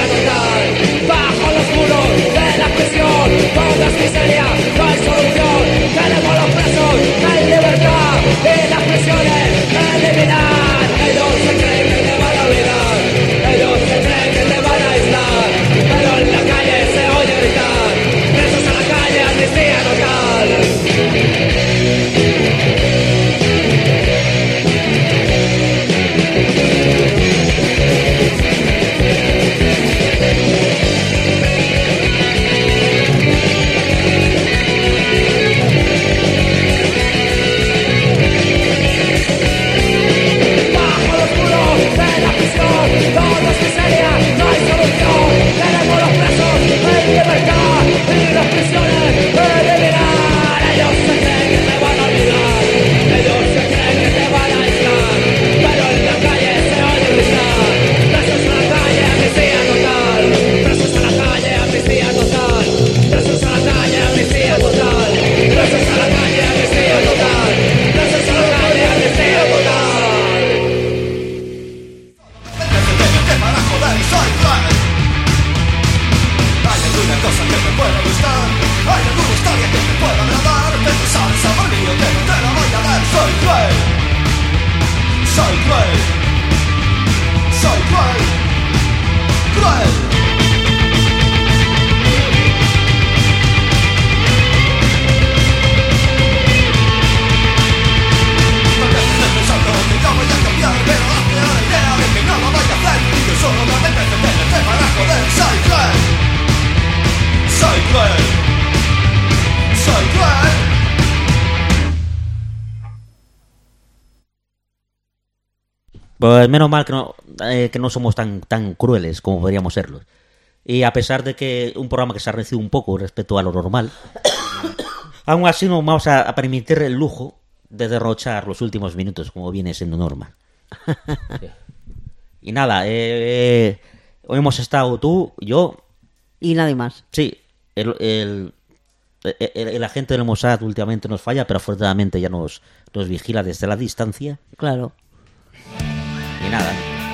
Soy cruel, cruel. Pensando que yo voy a cambiar, pero hazte la idea de que no lo voy a hacer. Yo solo me apetece tenerte para joder. Soy cruel, soy cruel, soy cruel. Pues menos mal que no somos tan crueles como podríamos serlo. Y a pesar de que un programa que se ha reducido un poco respecto a lo normal, aún así nos vamos a permitir el lujo de derrochar los últimos minutos como viene siendo norma. Sí. Y nada, hoy hemos estado tú, yo... Y nadie más. Sí, el agente del Mossad últimamente nos falla, pero afortunadamente ya nos vigila desde la distancia. Claro. Y nada.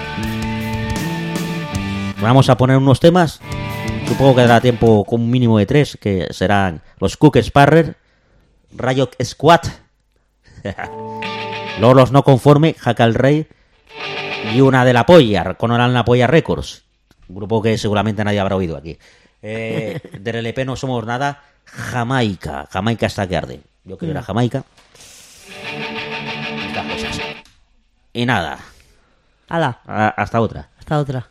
Vamos a poner unos temas. Supongo que dará tiempo con un mínimo de 3, que serán los Cook Sparrer, Riot Squad, Lolos No Conforme, Jacal Rey y una de La Polla, con La Polla Records, un grupo que seguramente nadie habrá oído aquí. Del LP No Somos Nada, Jamaica hasta que arde. Yo quiero ir a Jamaica. Estas cosas. Y nada. ¡Hala! Hasta otra. Hasta otra.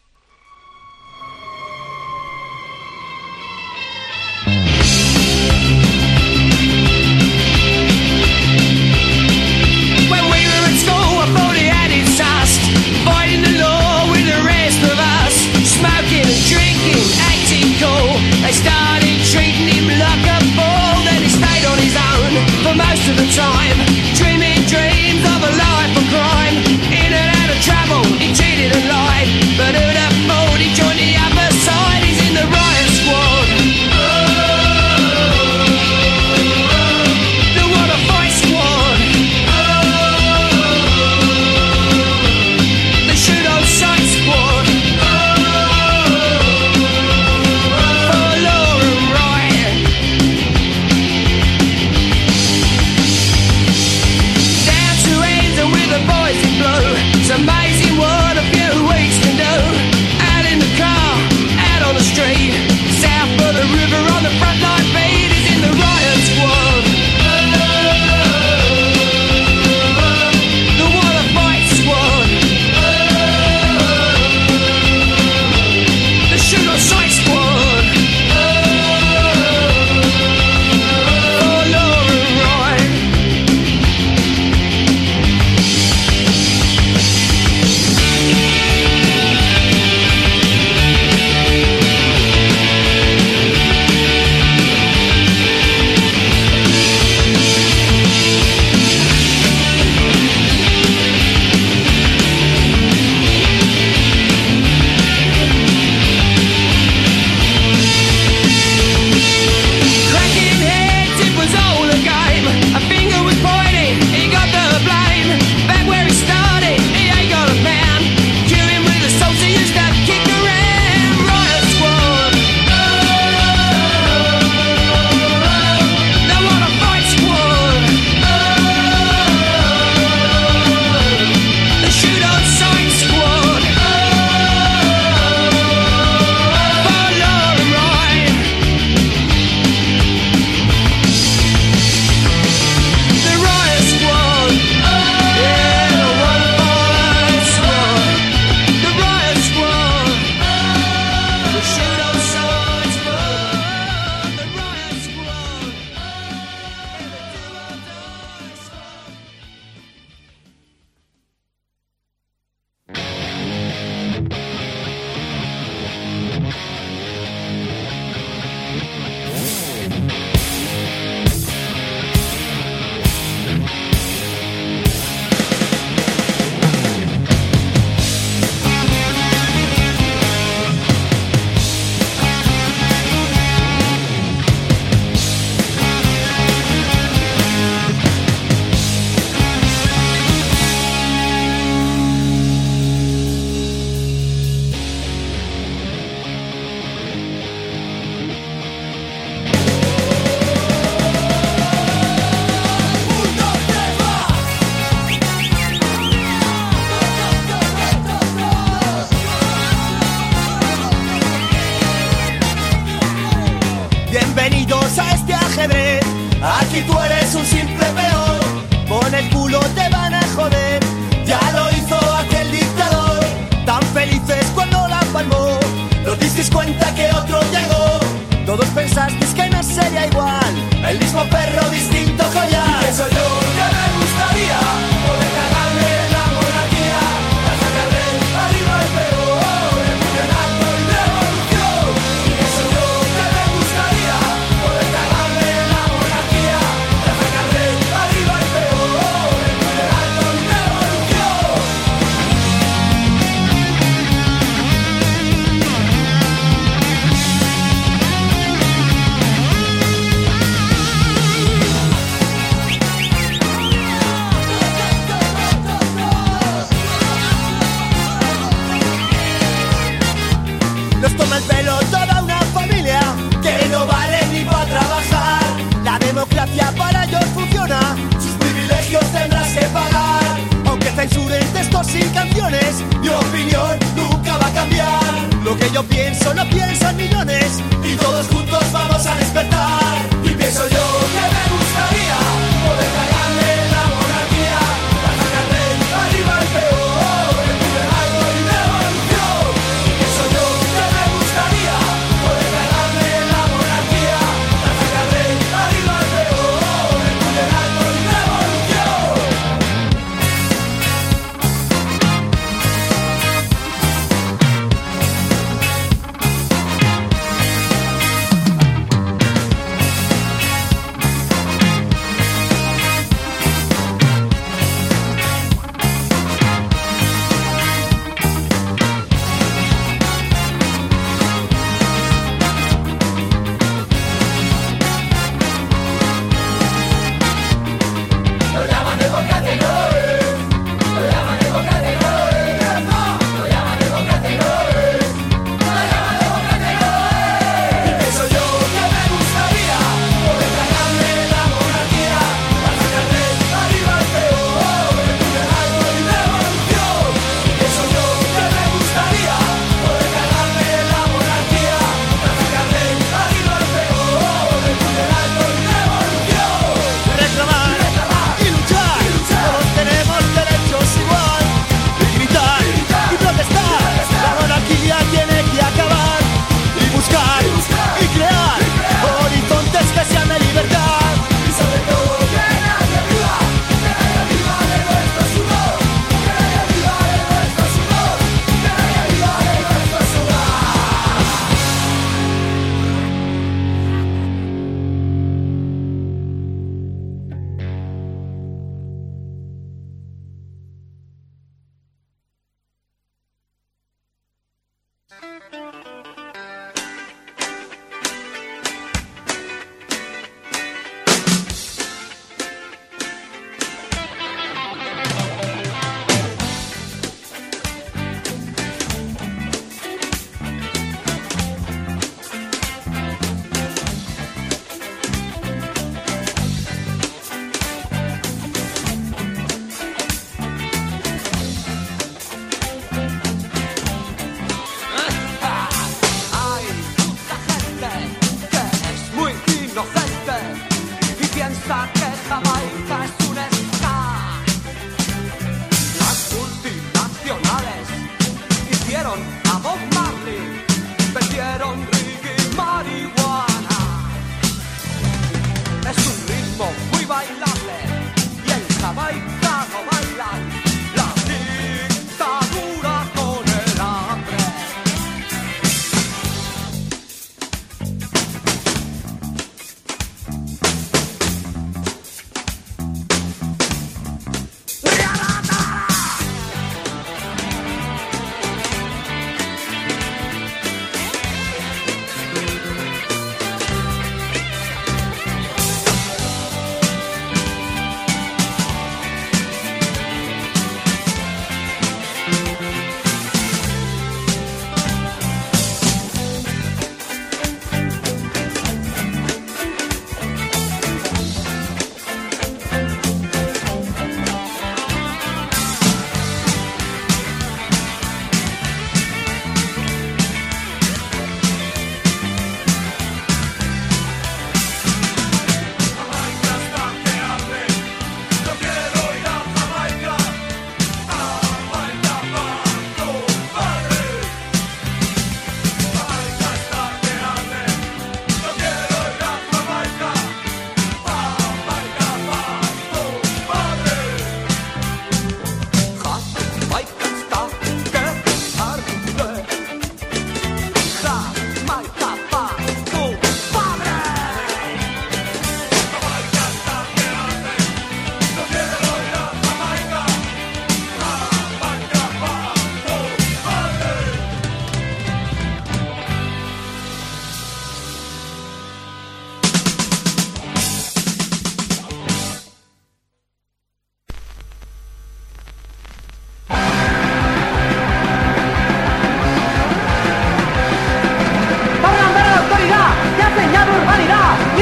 When we were at school, I thought he had his dust, fighting the law with the rest of us, smoking and drinking, acting cool. They started treating him like a fool, then he stayed on his own for most of the time, dreaming dreams of a life of crime. In and out of trouble, he cheated and lied, but el culo te van a joder. Ya lo hizo aquel dictador, tan felices cuando la palmó. Nos disteis cuenta que otro llegó, todos pensasteis que no sería igual. El mismo perro, distinto collar. Y eso yo que me gustaría poder cagarme en la monarquía, la sacarle arriba el peor, el campeonato y revolución. Y eso yo que me gustaría poder cagarme en la monarquía, la sacarle arriba el peor, el campeonato y revolución. Nos toma el pelo toda una familia que no vale ni para trabajar. La democracia para ellos funciona, sus privilegios tendrás que pagar. Aunque censuren textos y canciones, mi opinión nunca va a cambiar. Lo que yo pienso no piensan millones, y todos juntos vamos a despertar.